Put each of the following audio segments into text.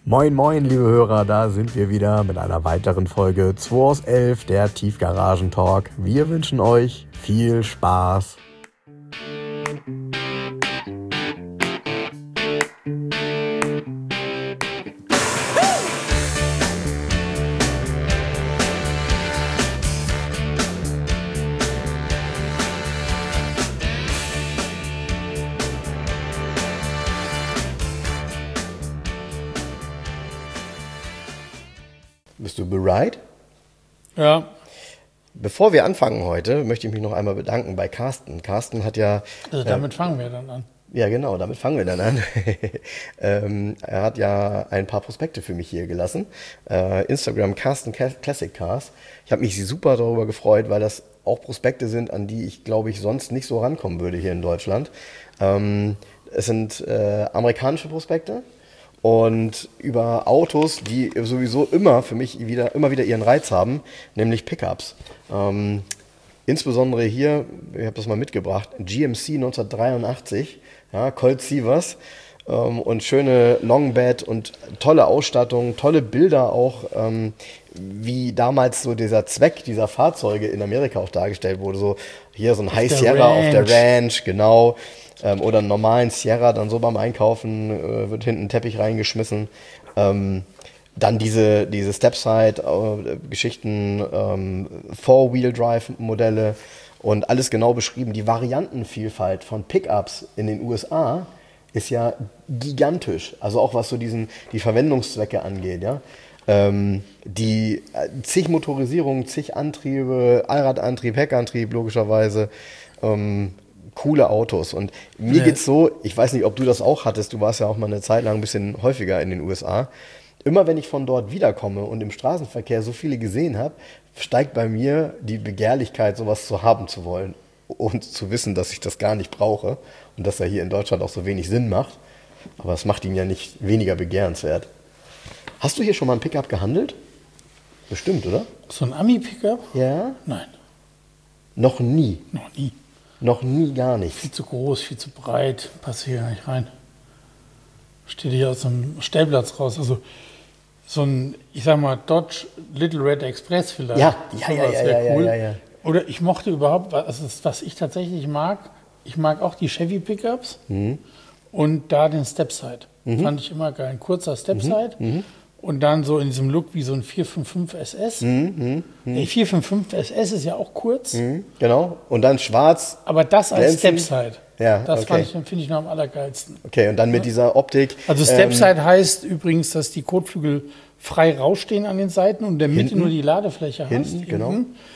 Moin moin liebe Hörer, da sind wir wieder mit einer weiteren Folge 2 aus 11, der Tiefgaragen-Talk. Wir wünschen euch viel Spaß. Bist du bereit? Ja. Bevor wir anfangen heute, möchte ich mich noch einmal bedanken bei Carsten. Carsten hat ja... Also damit fangen wir dann an. Ja, genau, damit fangen wir dann an. Er hat ja ein paar Prospekte für mich hier gelassen. Instagram Carsten Classic Cars. Ich habe mich super darüber gefreut, weil das auch Prospekte sind, an die ich, glaube ich, sonst nicht so rankommen würde hier in Deutschland. Es sind amerikanische Prospekte. Und über Autos, die sowieso immer für mich immer wieder ihren Reiz haben, nämlich Pickups. Insbesondere hier, ich habe das mal mitgebracht, GMC 1983, ja, Colt Sievers und schöne Longbed und tolle Ausstattung, tolle Bilder auch, wie damals so dieser Zweck dieser Fahrzeuge in Amerika auch dargestellt wurde. So hier so ein High Sierra auf der Ranch, genau. Oder einen normalen Sierra, dann so beim Einkaufen wird hinten ein Teppich reingeschmissen. Dann diese Stepside-Geschichten, Four-Wheel-Drive-Modelle und alles genau beschrieben. Die Variantenvielfalt von Pickups in den USA ist ja gigantisch. Also auch was so die Verwendungszwecke angeht. Ja? Die zig Motorisierungen, zig Antriebe, Allradantrieb, Heckantrieb logischerweise. Coole Autos. Und mir geht's so, ich weiß nicht, ob du das auch hattest, du warst ja auch mal eine Zeit lang ein bisschen häufiger in den USA. Immer wenn ich von dort wiederkomme und im Straßenverkehr so viele gesehen habe, steigt bei mir die Begehrlichkeit, sowas zu haben zu wollen und zu wissen, dass ich das gar nicht brauche und dass er hier in Deutschland auch so wenig Sinn macht. Aber es macht ihn ja nicht weniger begehrenswert. Hast du hier schon mal ein Pickup gehandelt? Bestimmt, oder? So ein Ami-Pickup? Ja? Nein. Noch nie? Noch nie. Noch nie, gar nicht. Viel zu groß, viel zu breit, passt hier gar nicht rein. Steht hier aus einem Stellplatz raus. Also so ein, ich sag mal, Dodge Little Red Express vielleicht. Ja. Cool. Ja. Oder ich mochte überhaupt, was ich tatsächlich mag, ich mag auch die Chevy Pickups und da den Stepside. Fand ich immer geil. Ein kurzer Stepside. Und dann so in diesem Look wie so ein 455 SS. Der 455 SS ist ja auch kurz. Genau. Und dann schwarz. Aber das als Stepside. Ja, das finde ich noch am allergeilsten. Okay, und dann mit dieser Optik. Also Stepside heißt übrigens, dass die Kotflügel frei rausstehen an den Seiten und in der Mitte nur die Ladefläche hast. Hinten, genau.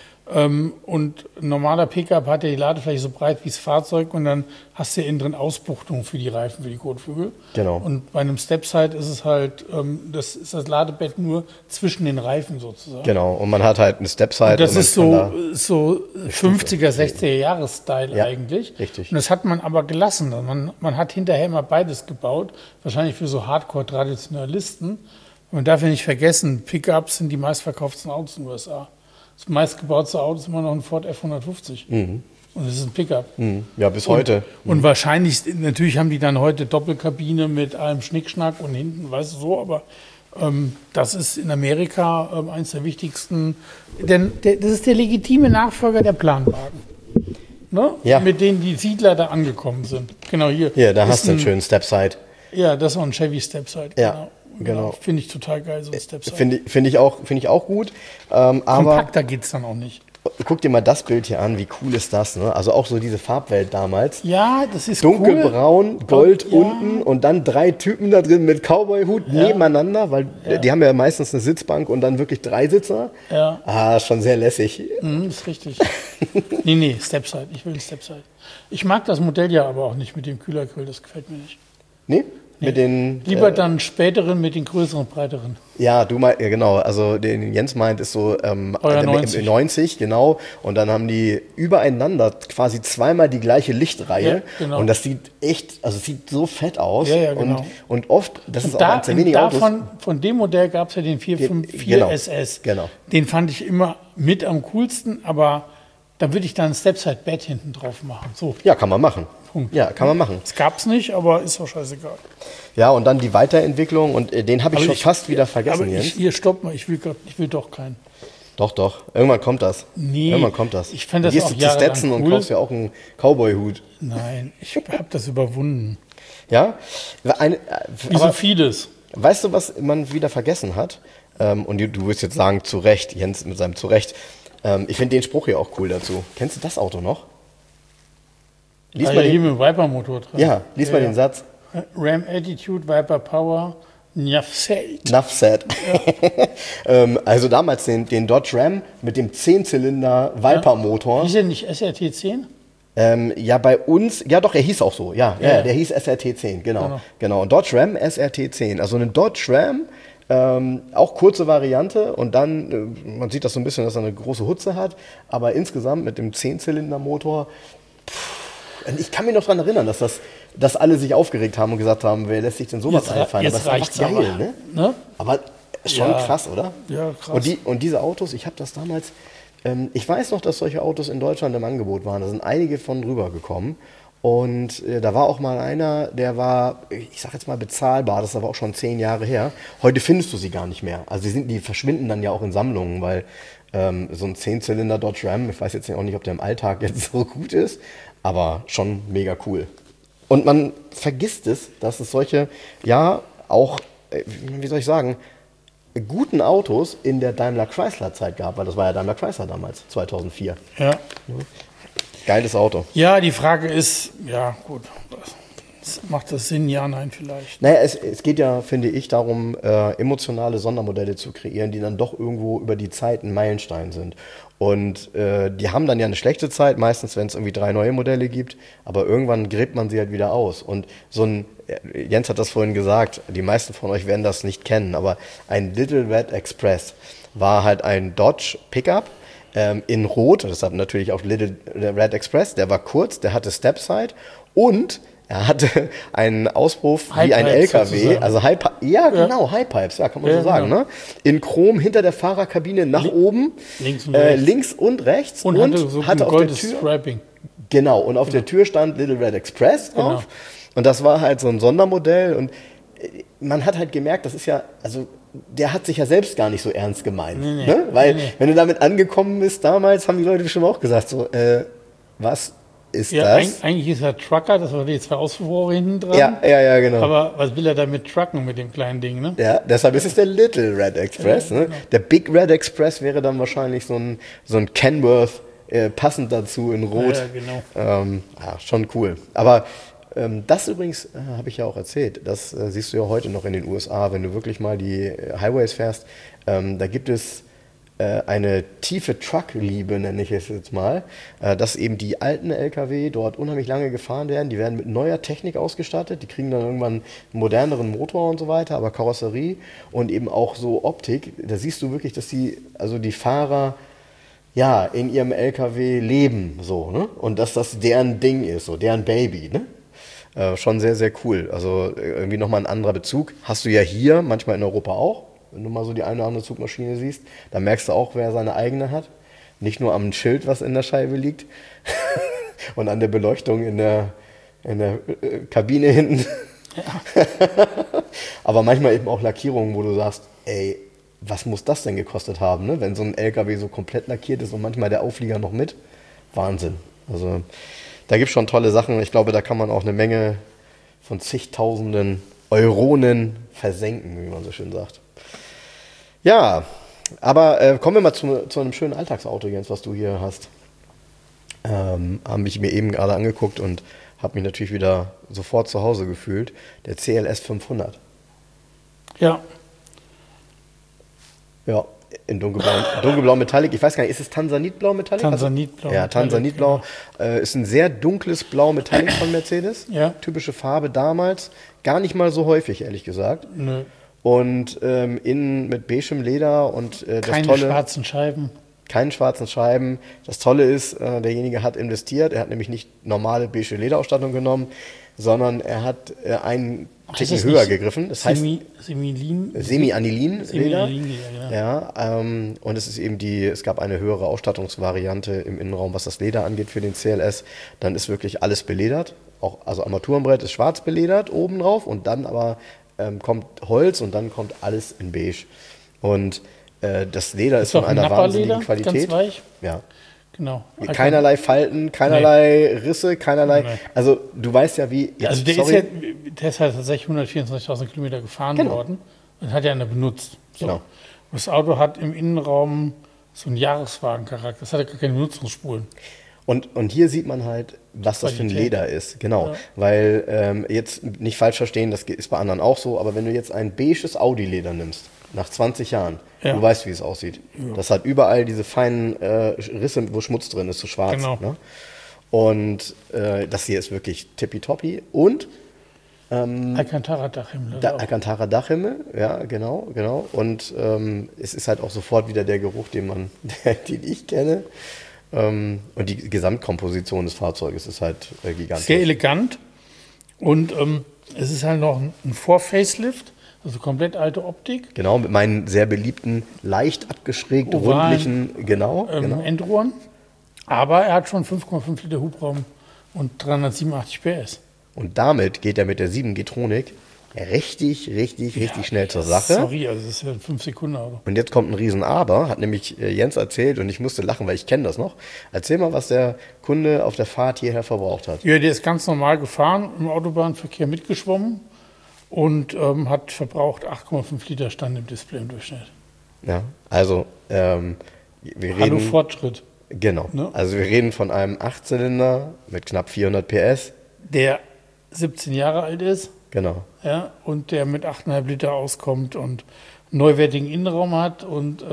Und ein normaler Pickup hat ja die Ladefläche so breit wie das Fahrzeug und dann hast du ja innen drin Ausbuchtungen für die Reifen, für die Kotflügel. Genau. Und bei einem Stepside ist es halt, das ist das Ladebett nur zwischen den Reifen sozusagen. Genau, und man hat halt einen Stepside. Und das ist so 50er, 60er Jahres-Style eigentlich. Richtig. Und das hat man aber gelassen. Man hat hinterher immer beides gebaut, wahrscheinlich für so Hardcore-Traditionalisten. Man darf ja nicht vergessen, Pickups sind die meistverkauften Autos in den USA. Das meistgebaute Auto ist immer noch ein Ford F-150. Und das ist ein Pickup. Ja, bis heute. Und wahrscheinlich, natürlich haben die dann heute Doppelkabine mit allem Schnickschnack und hinten, weißt du so, aber das ist in Amerika eines der wichtigsten, denn das ist der legitime Nachfolger der Planwagen. Ne? Ja. Mit denen die Siedler da angekommen sind. Genau hier. Ja, da hast du einen schönen Stepside. Ja, das ist auch ein Chevy Stepside. Ja. Genau. Finde ich total geil, so ein Stepside. Finde ich auch gut. Aber kompakter geht es dann auch nicht. Guck dir mal das Bild hier an, wie cool ist das, ne? Also auch so diese Farbwelt damals. Ja, das ist dunkelbraun, cool. Gold unten und dann 3 Typen da drin mit Cowboy-Hut nebeneinander, weil die haben ja meistens eine Sitzbank und dann wirklich 3 Sitzer. Ja. Schon sehr lässig. Ist richtig. Nee, Stepside. Ich will ein Stepside. Ich mag das Modell ja aber auch nicht mit dem Kühlergrill, das gefällt mir nicht. Nee? Mit den, lieber dann späteren mit den größeren, breiteren. Ja, ja genau. Also den Jens meint, ist so 90, genau. Und dann haben die übereinander quasi zweimal die gleiche Lichtreihe. Ja, genau. Und das sieht echt, also sieht so fett aus. Ja, genau. Und oft, das ist auch eins der wenigen Autos. Von dem Modell gab es ja den 454 SS. Genau. Den fand ich immer mit am coolsten, aber dann würde ich da ein Stepside-Bett hinten drauf machen. So. Ja, kann man machen. Punkt. Ja, kann man machen. Das gab es nicht, aber ist doch scheißegal. Ja, und dann die Weiterentwicklung und den habe ich schon fast wieder vergessen, aber Jens. Hier, stopp mal, ich will doch keinen. Doch. Irgendwann kommt das. Nee, Irgendwann kommt das. ich fand das du gehst auch zu jahrelang Stetson und cool. kaufst ja auch einen Cowboy-Hut. Nein, ich habe das überwunden. Ja? Wie so vieles. Weißt du, was man wieder vergessen hat? Und du wirst jetzt sagen, zu Recht, Jens mit seinem zu Recht. Ich finde den Spruch hier auch cool dazu. Kennst du das Auto noch? Lies mal Hier den, mit dem Viper-Motor drin. ja, lies mal den Satz. Ram Attitude, Viper Power, Enough said. Enough said. Also damals den Dodge Ram mit dem 10-Zylinder Viper-Motor. Hieß der nicht SRT10? Ja, bei uns, ja doch, er hieß auch so, ja, der hieß SRT10, genau. Und Dodge Ram SRT10, also ein Dodge Ram, auch kurze Variante und dann, man sieht das so ein bisschen, dass er eine große Hutze hat, aber insgesamt mit dem 10-Zylinder-Motor, ich kann mich noch daran erinnern, dass alle sich aufgeregt haben und gesagt haben, wer lässt sich denn sowas einfallen? Jetzt aber reicht's geil, aber, ne? Aber schon krass, oder? Ja, krass. Und diese Autos, ich habe das damals, ich weiß noch, dass solche Autos in Deutschland im Angebot waren. Da sind einige von rübergekommen. Und da war auch mal einer, der war, ich sag jetzt mal bezahlbar, das ist aber auch schon 10 Jahre her. Heute findest du sie gar nicht mehr. Also die verschwinden dann ja auch in Sammlungen, weil so ein 10-Zylinder Dodge Ram, ich weiß jetzt auch nicht, ob der im Alltag jetzt so gut ist, aber schon mega cool. Und man vergisst es, dass es solche, ja, auch, wie soll ich sagen, guten Autos in der Daimler-Chrysler-Zeit gab, weil das war ja Daimler-Chrysler damals, 2004. Ja. Geiles Auto. Ja, die Frage ist, ja gut, macht das Sinn? Ja, nein, vielleicht. Naja, es geht ja, finde ich, darum, emotionale Sondermodelle zu kreieren, die dann doch irgendwo über die Zeit ein Meilenstein sind. Und die haben dann ja eine schlechte Zeit, meistens, wenn es irgendwie 3 neue Modelle gibt, aber irgendwann gräbt man sie halt wieder aus. Und so ein, Jens hat das vorhin gesagt, die meisten von euch werden das nicht kennen, aber ein Little Red Express war halt ein Dodge Pickup, in Rot, deshalb natürlich auch Little Red Express, der war kurz, der hatte Stepside und er hatte einen Auspuff wie ein LKW, sozusagen. also High Pipes, ja, kann man so sagen, genau. ne? In Chrom hinter der Fahrerkabine nach oben, links und rechts und hatte so ein auf der goldes Tür, Striping. genau, und auf der Tür stand Little Red Express drauf und das war halt so ein Sondermodell und man hat halt gemerkt, das ist ja, also der hat sich ja selbst gar nicht so ernst gemeint. Ne? Weil, wenn du damit angekommen bist damals, haben die Leute bestimmt auch gesagt, so, was ist das? Eigentlich ist er Trucker, das war die 2 Ausfuhrrohre hinten dran. Ja, genau. Aber was will er damit trucken mit dem kleinen Ding, ne? Ja, deshalb ist es der Little Red Express. Ne? Der Big Red Express wäre dann wahrscheinlich so ein Kenworth, passend dazu in Rot. Ja, genau. Schon cool. Aber das übrigens, habe ich ja auch erzählt, das siehst du ja heute noch in den USA, wenn du wirklich mal die Highways fährst, da gibt es eine tiefe Truck-Liebe, nenne ich es jetzt mal, dass eben die alten LKW dort unheimlich lange gefahren werden, die werden mit neuer Technik ausgestattet, die kriegen dann irgendwann einen moderneren Motor und so weiter, aber Karosserie und eben auch so Optik, da siehst du wirklich, dass die Fahrer ja in ihrem LKW leben, so, ne? Und dass das deren Ding ist, so deren Baby, ne? Schon sehr, sehr cool. Also irgendwie nochmal ein anderer Bezug. Hast du ja hier, manchmal in Europa auch, wenn du mal so die eine oder andere Zugmaschine siehst. Da merkst du auch, wer seine eigene hat. Nicht nur am Schild, was in der Scheibe liegt und an der Beleuchtung in der Kabine hinten. Ja. Aber manchmal eben auch Lackierungen, wo du sagst, ey, was muss das denn gekostet haben, ne? Wenn so ein LKW so komplett lackiert ist und manchmal der Auflieger noch mit. Wahnsinn. Also da gibt es schon tolle Sachen. Ich glaube, da kann man auch eine Menge von zigtausenden Euronen versenken, wie man so schön sagt. Ja, aber kommen wir mal zu einem schönen Alltagsauto, Jens, was du hier hast. Habe ich mir eben gerade angeguckt und habe mich natürlich wieder sofort zu Hause gefühlt. Der CLS 500. Ja. Ja, in dunkelblau Metallic. Ich weiß gar nicht, ist es Tansanitblau Metallic? Tansanitblau. Ja, Tansanitblau. Ist ein sehr dunkles Blau Metallic von Mercedes. Ja. Typische Farbe damals. Gar nicht mal so häufig, ehrlich gesagt. Nö. Und innen mit beigem Leder und das Keine Tolle. schwarzen Scheiben. Keine schwarzen Scheiben. Das Tolle ist, derjenige hat investiert. Er hat nämlich nicht normale beige Lederausstattung genommen, sondern er hat einen Ticken höher gegriffen. Das heißt Semi-Anilin. Semi-Anilin-Leder. Ja. Ja, und es ist eben es gab eine höhere Ausstattungsvariante im Innenraum, was das Leder angeht für den CLS. Dann ist wirklich alles beledert. Also Armaturenbrett ist schwarz beledert oben drauf und dann aber kommt Holz und dann kommt alles in beige. Und das Leder ist von einer wahnsinnigen Qualität. Ganz weich. Ja. Genau. Keinerlei Falten, keinerlei Risse, keinerlei. Nee. Also du weißt ja wie. Jetzt, Also der ist halt tatsächlich 124.000 Kilometer gefahren worden und hat ja eine benutzt. So. Genau. Das Auto hat im Innenraum so einen Jahreswagencharakter. Das hat ja gar keine Benutzungsspuren. Und hier sieht man halt, was das für ein Leder ist. Genau. Ja. Weil jetzt nicht falsch verstehen, das ist bei anderen auch so, aber wenn du jetzt ein beiges Audi-Leder nimmst, nach 20 Jahren, du weißt, wie es aussieht. Ja. Das hat überall diese feinen Risse, wo Schmutz drin ist, so schwarz. Genau. Ne? Und das hier ist wirklich tippitoppi. Und Alcantara-Dachhimmel. Alcantara-Dachhimmel, ja, genau. Und es ist halt auch sofort wieder der Geruch, den ich kenne. Und die Gesamtkomposition des Fahrzeuges ist halt gigantisch. Sehr elegant. Und es ist halt noch ein Vor-Facelift, also komplett alte Optik. Genau, mit meinen sehr beliebten, leicht abgeschrägt, rundlichen, Endrohren. Aber er hat schon 5,5 Liter Hubraum und 387 PS. Und damit geht er mit der 7 G-Tronic richtig schnell zur Sache. Sorry, also das ist ja ein 5-Sekunden-Auto. Und jetzt kommt ein Riesen-Aber, hat nämlich Jens erzählt und ich musste lachen, weil ich kenne das noch. Erzähl mal, was der Kunde auf der Fahrt hierher verbraucht hat. Ja, der ist ganz normal gefahren, im Autobahnverkehr mitgeschwommen und hat verbraucht 8,5 Liter Stand im Display im Durchschnitt. Ja, also wir reden... Fortschritt. Genau, ne? Also wir reden von einem 8-Zylinder mit knapp 400 PS. Der 17 Jahre alt ist. Genau. Ja, und der mit 8,5 Liter auskommt und neuwertigen Innenraum hat. Und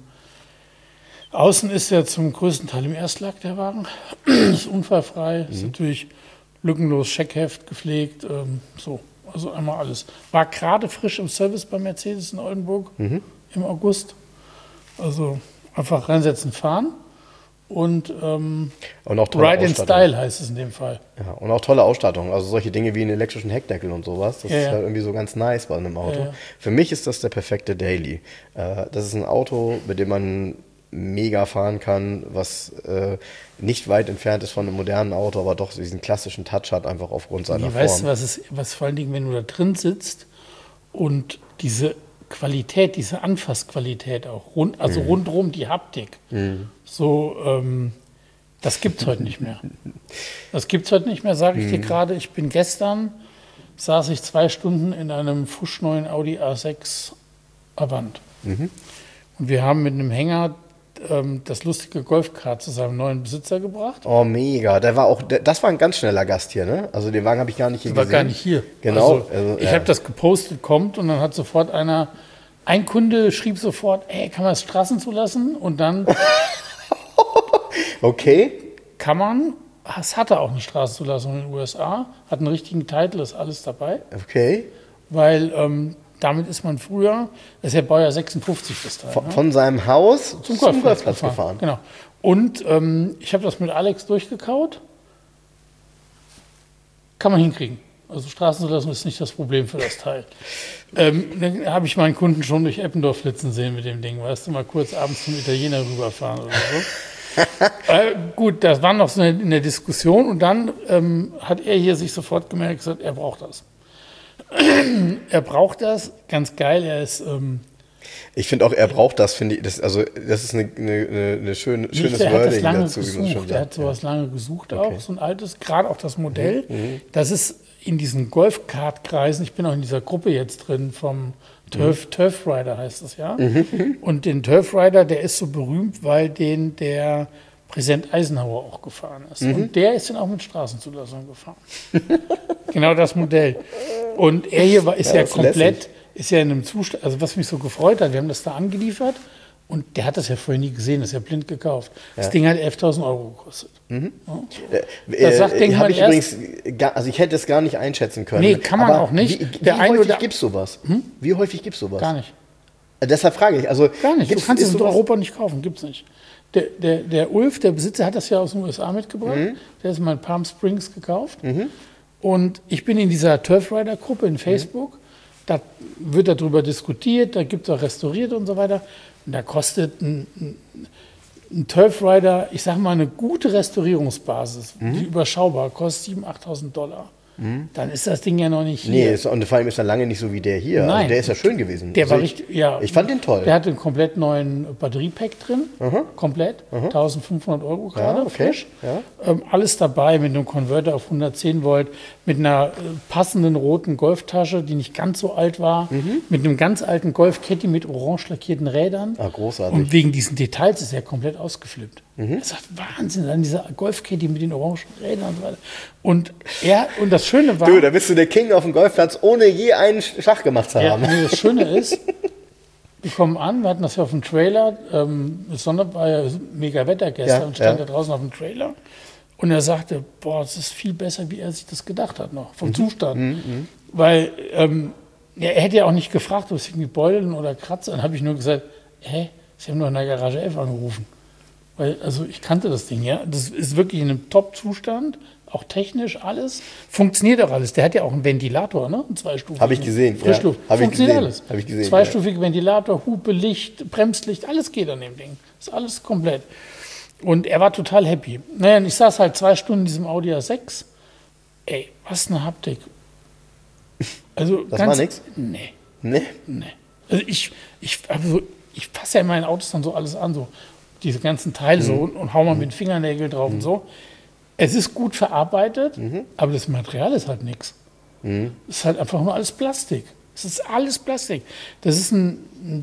außen ist er zum größten Teil im Erstlack, der Wagen. Ist unfallfrei, ist natürlich lückenlos, Scheckheft gepflegt, so. Also einmal alles. War gerade frisch im Service bei Mercedes in Oldenburg im August. Also einfach reinsetzen, fahren. Und auch tolle Ride in Style heißt es in dem Fall. Ja, und auch tolle Ausstattung. Also solche Dinge wie einen elektrischen Heckdeckel und sowas. Das ist halt irgendwie so ganz nice bei einem Auto. Ja. Für mich ist das der perfekte Daily. Das ist ein Auto, mit dem man mega fahren kann, was nicht weit entfernt ist von einem modernen Auto, aber doch diesen klassischen Touch hat, einfach aufgrund seiner Form. Weißt du, was vor allen Dingen, wenn du da drin sitzt und diese Qualität, diese Anfassqualität auch, rundherum die Haptik, so, das gibt es heute nicht mehr. Das gibt es heute nicht mehr, sage ich dir gerade. Ich bin gestern, saß ich 2 Stunden in einem fuschneuen Audi A6 Avant. Und wir haben mit einem Hänger das lustige Golfkart zu seinem neuen Besitzer gebracht. Oh, mega. Das war ein ganz schneller Gast hier, ne? Also den Wagen habe ich gar nicht hier gesehen. War gar nicht hier. Genau. Also, ich habe das gepostet, kommt und dann hat sofort ein Kunde schrieb sofort, ey, kann man das Straßen zulassen? Und dann okay. Kann man, es hatte auch eine Straßenzulassung in den USA, hat einen richtigen Titel, ist alles dabei. Okay. Weil damit ist man früher, das ist ja Baujahr 56 bis dahin. Von seinem Haus zum Golfplatz gefahren. Genau. Und ich habe das mit Alex durchgekaut. Kann man hinkriegen. Also Straßenzulassung ist nicht das Problem für das Teil. Dann habe ich meinen Kunden schon durch Eppendorf flitzen sehen mit dem Ding. Weißt du, mal kurz abends zum Italiener rüberfahren oder so. Gut, das war noch so in der Diskussion und dann hat er hier sich sofort gemerkt, gesagt, er braucht das. Er braucht das, ganz geil, er ist... ich finde auch, er braucht das, finde ich, das ist eine schönes Wording dazu. Der hat sowas lange gesucht auch, so ein altes, gerade auch das Modell. Das ist in diesen Golfkart-Kreisen, ich bin auch in dieser Gruppe jetzt drin vom Turf Rider heißt das, ja. Und den Turf Rider, der ist so berühmt, weil der Präsident Eisenhower auch gefahren ist. Und der ist dann auch mit Straßenzulassung gefahren. Genau das Modell. Und er hier ist ja komplett, ist ja in einem Zustand, also was mich so gefreut hat, wir haben das da angeliefert und der hat das ja vorher nie gesehen, das ist ja blind gekauft. Das Ding hat 11.000 € gekostet. Das sagt, denke ich übrigens, also ich hätte es gar nicht einschätzen können. Nee, kann man auch nicht. Wie häufig gibt es sowas? Wie häufig gibt es sowas? Gar nicht. Deshalb frage ich. Also, gar nicht, du kannst es in Europa nicht kaufen, gibt es nicht. Der Ulf, der Besitzer, hat das ja aus den USA mitgebracht. Der ist mal in Palm Springs gekauft. Und ich bin in dieser Turf Rider Gruppe in Facebook. Da wird darüber diskutiert, da gibt es auch restauriert und so weiter. Und da kostet ein Turf Rider, ich sage mal, eine gute Restaurierungsbasis, die überschaubar, kostet $7.000, 8.000. Dann ist das Ding ja noch nicht hier. Nee, und vor allem ist er lange nicht so wie der hier. Nein. Also der ist ja schön gewesen. Der also war richtig, ja. Ich fand den toll. Der hatte einen komplett neuen Batteriepack drin. Komplett. 1.500 € gerade, frisch. Ja. Alles dabei mit einem Konverter auf 110 Volt, mit einer passenden roten Golftasche, die nicht ganz so alt war, mit einem ganz alten Golf-Caddy mit orange lackierten Rädern. Ah, großartig. Und wegen diesen Details ist er komplett ausgeflippt. Das ist Wahnsinn, dann dieser Golf-Caddy mit den orangen Rädern und so weiter. Und das Schöne war... Du, da bist du der King auf dem Golfplatz, ohne je einen Schach gemacht zu haben. Nee, das Schöne ist, wir kommen an, wir hatten das ja auf dem Trailer, das war ja mega Wetter gestern, und stand da draußen auf dem Trailer. Und er sagte, boah, das ist viel besser, wie er sich das gedacht hat noch, vom Zustand. Weil er hätte ja auch nicht gefragt, ob es irgendwie Beulen oder Kratzer. Dann habe ich nur gesagt, Sie haben doch in der Garage 11 angerufen. Weil, also ich kannte das Ding, ja. Das ist wirklich in einem Top-Zustand, auch technisch alles. Funktioniert auch alles. Der hat ja auch einen Ventilator, ne? Einen zweistufigen. Habe ich gesehen. Frischluft. Ja, Funktioniert alles. Habe ich gesehen. Zweistufiger Ventilator, Hupe, Licht, Bremslicht, alles geht an dem Ding. Ist alles komplett. Und er war total happy. Naja, und ich saß halt 2 Stunden in diesem Audi A6. Ey, was eine Haptik. Also das war nix? Nee. Nee? Nee. Also ich fasse ja in meinen Autos dann so alles an, so diese ganzen Teile so und hau mal mit den Fingernägeln drauf und so. Es ist gut verarbeitet, aber das Material ist halt nichts. Es ist halt einfach nur alles Plastik. Es ist alles Plastik. Das ist ein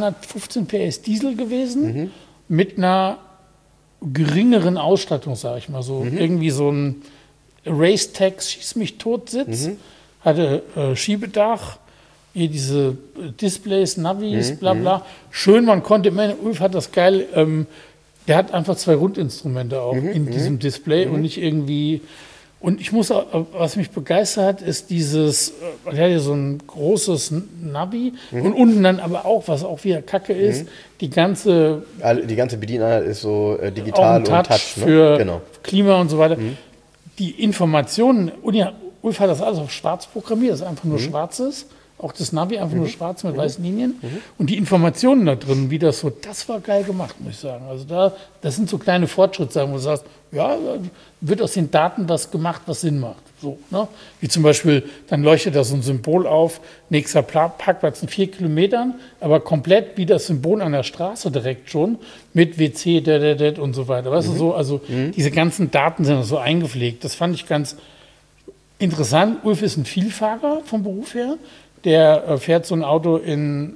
215 PS Diesel gewesen mit einer geringeren Ausstattung, sage ich mal so. Irgendwie so ein Racetex, schieß mich tot Sitz, hatte Schiebedach, hier diese Displays, Navis, bla bla. Schön, man konnte, Ulf hat das geil, der hat einfach 2 Rundinstrumente auch in diesem Display und nicht irgendwie. Und ich muss auch, was mich begeistert hat, ist dieses, er hat ja so ein großes Navi und unten dann aber auch, was auch wieder Kacke ist, die ganze Bedieneinheit ist so digital und Touch ne? für Klima und so weiter. Die Informationen, Ulf hat das alles auf schwarz programmiert, das ist einfach nur schwarzes. Auch das Navi einfach nur schwarz mit weißen Linien. Und die Informationen da drin, wie das so, das war geil gemacht, muss ich sagen. Also das sind so kleine Fortschritte, wo du sagst, ja, wird aus den Daten das gemacht, was Sinn macht. So, ne? Wie zum Beispiel, dann leuchtet da so ein Symbol auf, nächster Parkplatz in 4 Kilometern, aber komplett wie das Symbol an der Straße direkt schon, mit WC, und so weiter. Weißt du, so, also diese ganzen Daten sind so eingepflegt. Das fand ich ganz interessant. Ulf ist ein Vielfahrer vom Beruf her. Der fährt so ein Auto in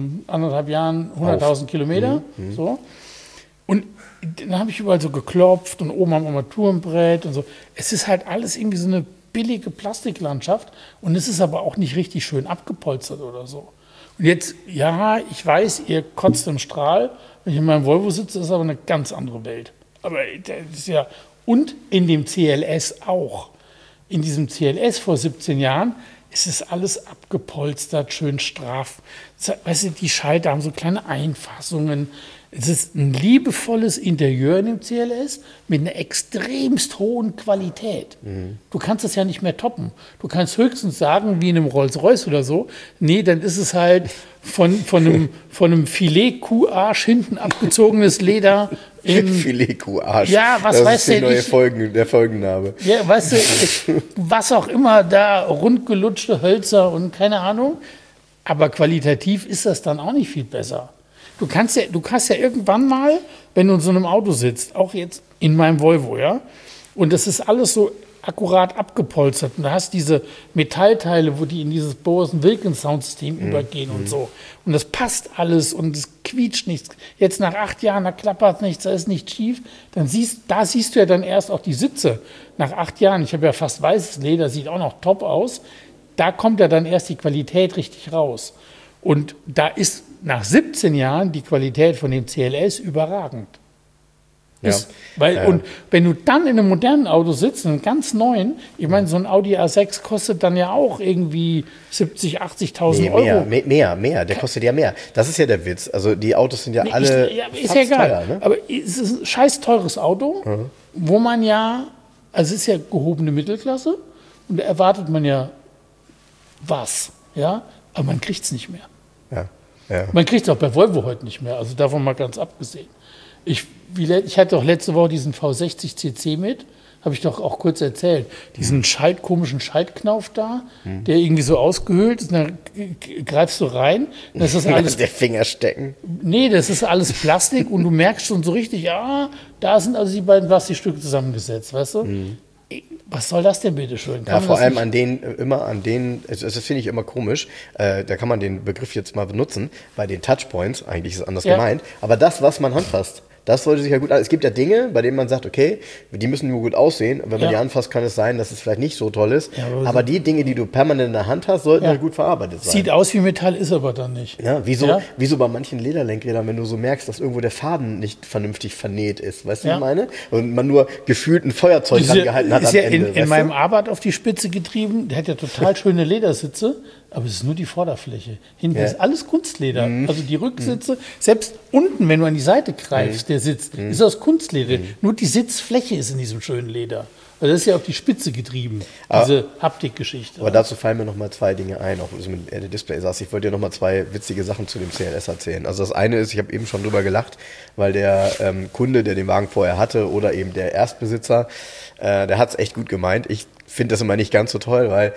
1,5 Jahren 100.000 Kilometer. So. Und dann habe ich überall so geklopft und oben am Armaturenbrett und so. Es ist halt alles irgendwie so eine billige Plastiklandschaft und es ist aber auch nicht richtig schön abgepolstert oder so. Und jetzt, ja, ich weiß, ihr kotzt im Strahl. Wenn ich in meinem Volvo sitze, ist es aber eine ganz andere Welt. Aber das ist ja, und in dem CLS auch. In diesem CLS vor 17 Jahren, es ist alles abgepolstert, schön straff. Weißt du, die Schalter haben so kleine Einfassungen. Es ist ein liebevolles Interieur in dem CLS mit einer extremst hohen Qualität. Du kannst das ja nicht mehr toppen. Du kannst höchstens sagen, wie in einem Rolls-Royce oder so, nee, dann ist es halt von einem Filet-Kuharsch hinten abgezogenes Leder. Filet-Kuharsch. Ja, was weißt du? Das ist der Folgenname. Ja, weißt du, was auch immer da, rundgelutschte Hölzer und keine Ahnung. Aber qualitativ ist das dann auch nicht viel besser. Du kannst ja irgendwann mal, wenn du in so einem Auto sitzt, auch jetzt in meinem Volvo, ja, und das ist alles so akkurat abgepolstert und du hast diese Metallteile, wo die in dieses Bose-Wilkins-Soundsystem übergehen und so. Und das passt alles und es quietscht nichts. Jetzt nach 8 Jahren, da klappert nichts, da ist nichts schief. Da siehst du ja dann erst auch die Sitze. Nach 8 Jahren, ich habe ja fast weißes Leder, sieht auch noch top aus. Da kommt ja dann erst die Qualität richtig raus. Und da ist nach 17 Jahren die Qualität von dem CLS überragend. Und wenn du dann in einem modernen Auto sitzt, einem ganz neuen, ich meine, so ein Audi A6 kostet dann ja auch irgendwie 70.000, 80.000 Euro. Mehr, der kostet ja mehr. Das ist ja der Witz. Also die Autos sind ja alle ist ja egal. Teuer, ne? Aber es ist ein scheiß teures Auto, wo man ja, also es ist ja gehobene Mittelklasse, Und da erwartet man ja was, ja, aber man kriegt es nicht mehr. Ja. Ja. Man kriegt es auch bei Volvo heute nicht mehr, also davon mal ganz abgesehen. Ich hatte doch letzte Woche diesen V60 CC mit, habe ich doch auch kurz erzählt. Diesen komischen Schaltknauf da, der irgendwie so ausgehöhlt ist, dann greifst du rein. Das ist alles der Finger stecken. Nee, das ist alles Plastik und du merkst schon so richtig, da sind also die beiden Plastikstücke zusammengesetzt, weißt du? Was soll das denn bitte schön? Ja, vor allem an denen, das finde ich immer komisch, da kann man den Begriff jetzt mal benutzen, bei den Touchpoints, eigentlich ist es anders gemeint, aber das, was man anfasst, das sollte sich ja gut, es gibt ja Dinge, bei denen man sagt, okay, die müssen nur gut aussehen, und wenn man die anfasst, kann es sein, dass es vielleicht nicht so toll ist, aber die Dinge, die du permanent in der Hand hast, sollten ja gut verarbeitet sein. Sieht aus wie Metall, ist aber dann nicht. Ja, wieso bei manchen Lederlenkrädern, wenn du so merkst, dass irgendwo der Faden nicht vernünftig vernäht ist, weißt du, was ich meine? Und man nur gefühlt ein Feuerzeug dran gehalten hat am Ende. In meinem Abarth auf die Spitze getrieben, der hat ja total schöne Ledersitze, aber es ist nur die Vorderfläche. Hinten ist alles Kunstleder. Also die Rücksitze, selbst unten, wenn du an die Seite greifst, der Sitz, ist aus Kunstleder. Nur die Sitzfläche ist in diesem schönen Leder. Also das ist ja auf die Spitze getrieben, diese Haptikgeschichte. Aber dazu fallen mir noch mal zwei Dinge ein, auch wenn du mit Display saß. Ich wollte dir noch mal zwei witzige Sachen zu dem CLS erzählen. Also das eine ist, ich habe eben schon drüber gelacht, weil der Kunde, der den Wagen vorher hatte, oder eben der Erstbesitzer, der hat es echt gut gemeint. Ich finde das immer nicht ganz so toll, weil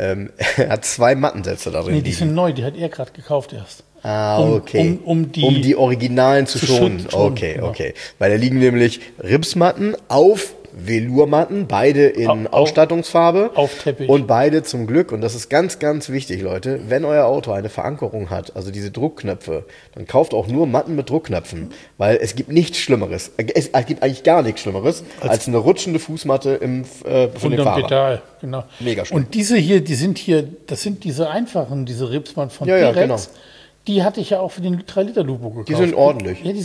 er hat 2 Mattensätze da drin. Nee, die sind neu, die hat er gerade gekauft erst. Okay. Um die Originalen zu schonen. Okay. Weil da liegen nämlich Ripsmatten auf Velourmatten, beide in Ausstattungsfarbe. Auf Teppich. Und beide zum Glück, und das ist ganz, ganz wichtig, Leute, wenn euer Auto eine Verankerung hat, also diese Druckknöpfe, dann kauft auch nur Matten mit Druckknöpfen, weil es gibt nichts Schlimmeres. Es gibt eigentlich gar nichts Schlimmeres als eine rutschende Fußmatte von dem Fahrer. Pedal, genau. Mega schlimm. Und diese hier, das sind diese einfachen, diese Ripsmatten von Pirex. Genau. Die hatte ich ja auch für den 3-Liter-Lupo gekauft. Die sind ordentlich. Ja,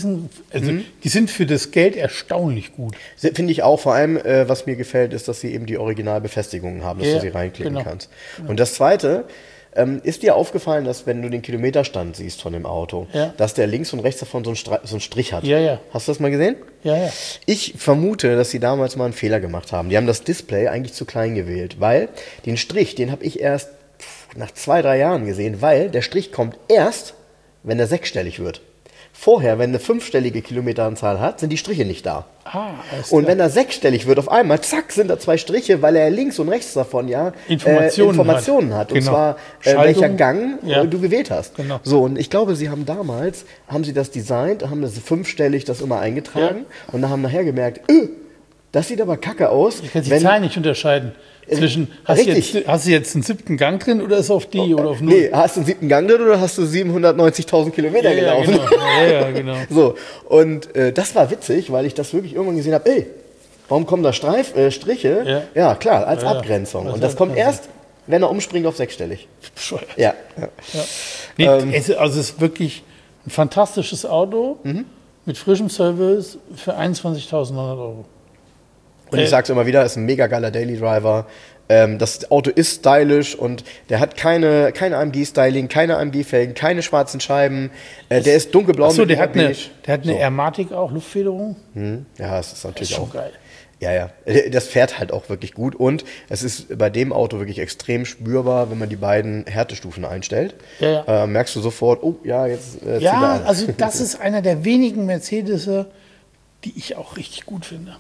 die sind für das Geld erstaunlich gut. Finde ich auch. Vor allem, was mir gefällt, ist, dass sie eben die Originalbefestigungen haben, dass du sie reinklicken kannst. Genau. Und das Zweite, ist dir aufgefallen, dass wenn du den Kilometerstand siehst von dem Auto, dass der links und rechts davon so einen Strich hat? Ja. Hast du das mal gesehen? Ja. Ich vermute, dass sie damals mal einen Fehler gemacht haben. Die haben das Display eigentlich zu klein gewählt, weil den Strich, den habe ich erst nach 2-3 Jahren gesehen, weil der Strich kommt erst, wenn er 6-stellig wird. Vorher, wenn eine 5-stellige Kilometeranzahl hat, sind die Striche nicht da. Und wenn er 6-stellig wird, auf einmal, zack, sind da 2 Striche, weil er links und rechts davon Informationen hat. Und zwar, welcher Gang du gewählt hast. Genau. So, und ich glaube, sie haben damals, das designt, haben das 5-stellig das immer eingetragen und dann haben nachher gemerkt, das sieht aber kacke aus. Ich kann die Zahlen nicht unterscheiden. Zwischen, hast du jetzt einen 7. Gang drin oder ist auf D oder auf 0? Nee, hast du einen 7. Gang drin oder hast du 790.000 Kilometer gelaufen? Ja, genau. So, und das war witzig, weil ich das wirklich irgendwann gesehen habe, warum kommen da Striche? Ja, klar, als Abgrenzung. Und das kommt erst, wenn er umspringt auf 6-stellig. Bescheuert. Ja. Nee, also es ist wirklich ein fantastisches Auto mit frischem Service für 21.900 Euro. Und ich sag's immer wieder, ist ein mega geiler Daily Driver. Das Auto ist stylisch und der hat keine AMG-Styling, keine AMG-Felgen, keine schwarzen Scheiben. Der ist dunkelblau. Achso, der hat eine Airmatic auch, Luftfederung. Ja, das ist natürlich schon auch geil. Ja. Das fährt halt auch wirklich gut und es ist bei dem Auto wirklich extrem spürbar, wenn man die beiden Härtestufen einstellt. Ja. Merkst du sofort, jetzt zieht er an. Also das ist einer der wenigen Mercedes, die ich auch richtig gut finde.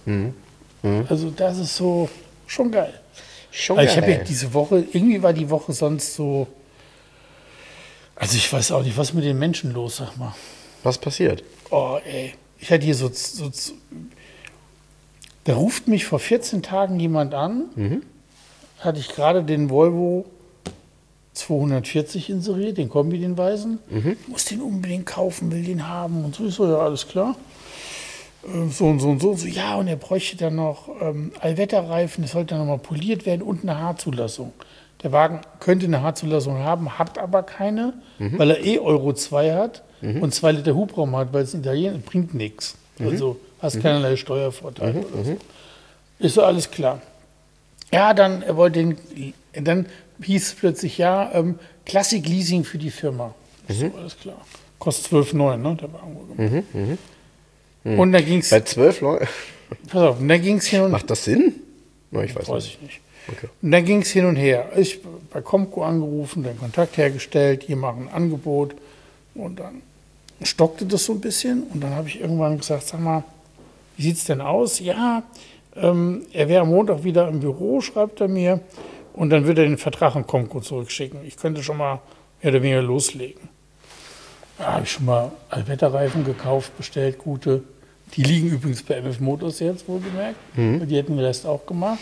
Also das ist so schon geil. Ich habe ja diese Woche, irgendwie war die Woche sonst so, also ich weiß auch nicht, was ist mit den Menschen los, sag mal. Was passiert? Ich hatte hier da ruft mich vor 14 Tagen jemand an, hatte ich gerade den Volvo 240 inseriert, den Kombi, den weißen, muss den unbedingt kaufen, will den haben und so. Ich so, ja, alles klar. So und so, ja, und er bräuchte dann noch Allwetterreifen, das sollte dann nochmal poliert werden und eine H-Zulassung. Der Wagen könnte eine H-Zulassung haben, hat aber keine, weil er Euro 2 hat und 2 Liter Hubraum hat, weil es in Italien bringt nichts. Also hast keinerlei Steuervorteile oder so. Ist so alles klar. Ja, dann hieß es plötzlich, Classic Leasing für die Firma. Ist so alles klar. Kostet 12,9, ne, der Wagen wohl. Und da ging es. Bei 12 Leuten? Pass auf, und da ging es hier. Macht das Sinn? Ich weiß ich nicht. Okay. Und dann ging es hin und her. Ich bei Comco angerufen, dann Kontakt hergestellt, hier machen ein Angebot. Und dann stockte das so ein bisschen. Und dann habe ich irgendwann gesagt, sag mal, wie sieht es denn aus? Ja, er wäre am Montag wieder im Büro, schreibt er mir. Und dann würde er den Vertrag an Comco zurückschicken. Ich könnte schon mal mehr oder weniger loslegen. Da habe ich schon mal Allwetterreifen gekauft, bestellt, gute. Die liegen übrigens bei MF Motors jetzt, wohlgemerkt. Die hätten den Rest auch gemacht.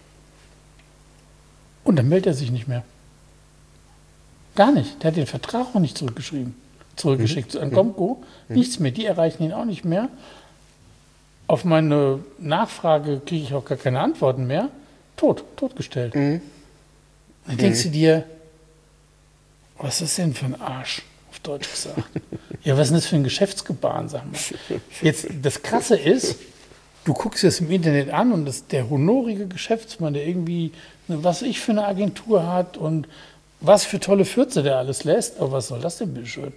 Und dann meldet er sich nicht mehr. Gar nicht. Der hat den Vertrag auch nicht zurückgeschickt an Comco. Nichts mehr. Die erreichen ihn auch nicht mehr. Auf meine Nachfrage kriege ich auch gar keine Antworten mehr. Totgestellt. Und dann denkst du dir, was ist denn für ein Arsch, auf Deutsch gesagt? Ja, was ist denn das für ein Geschäftsgebaren, sag mal. Jetzt, das Krasse ist, du guckst es im Internet an und der honorige Geschäftsmann, der irgendwie, was ich für eine Agentur hat und was für tolle Fürze der alles lässt, aber was soll das denn bitteschön?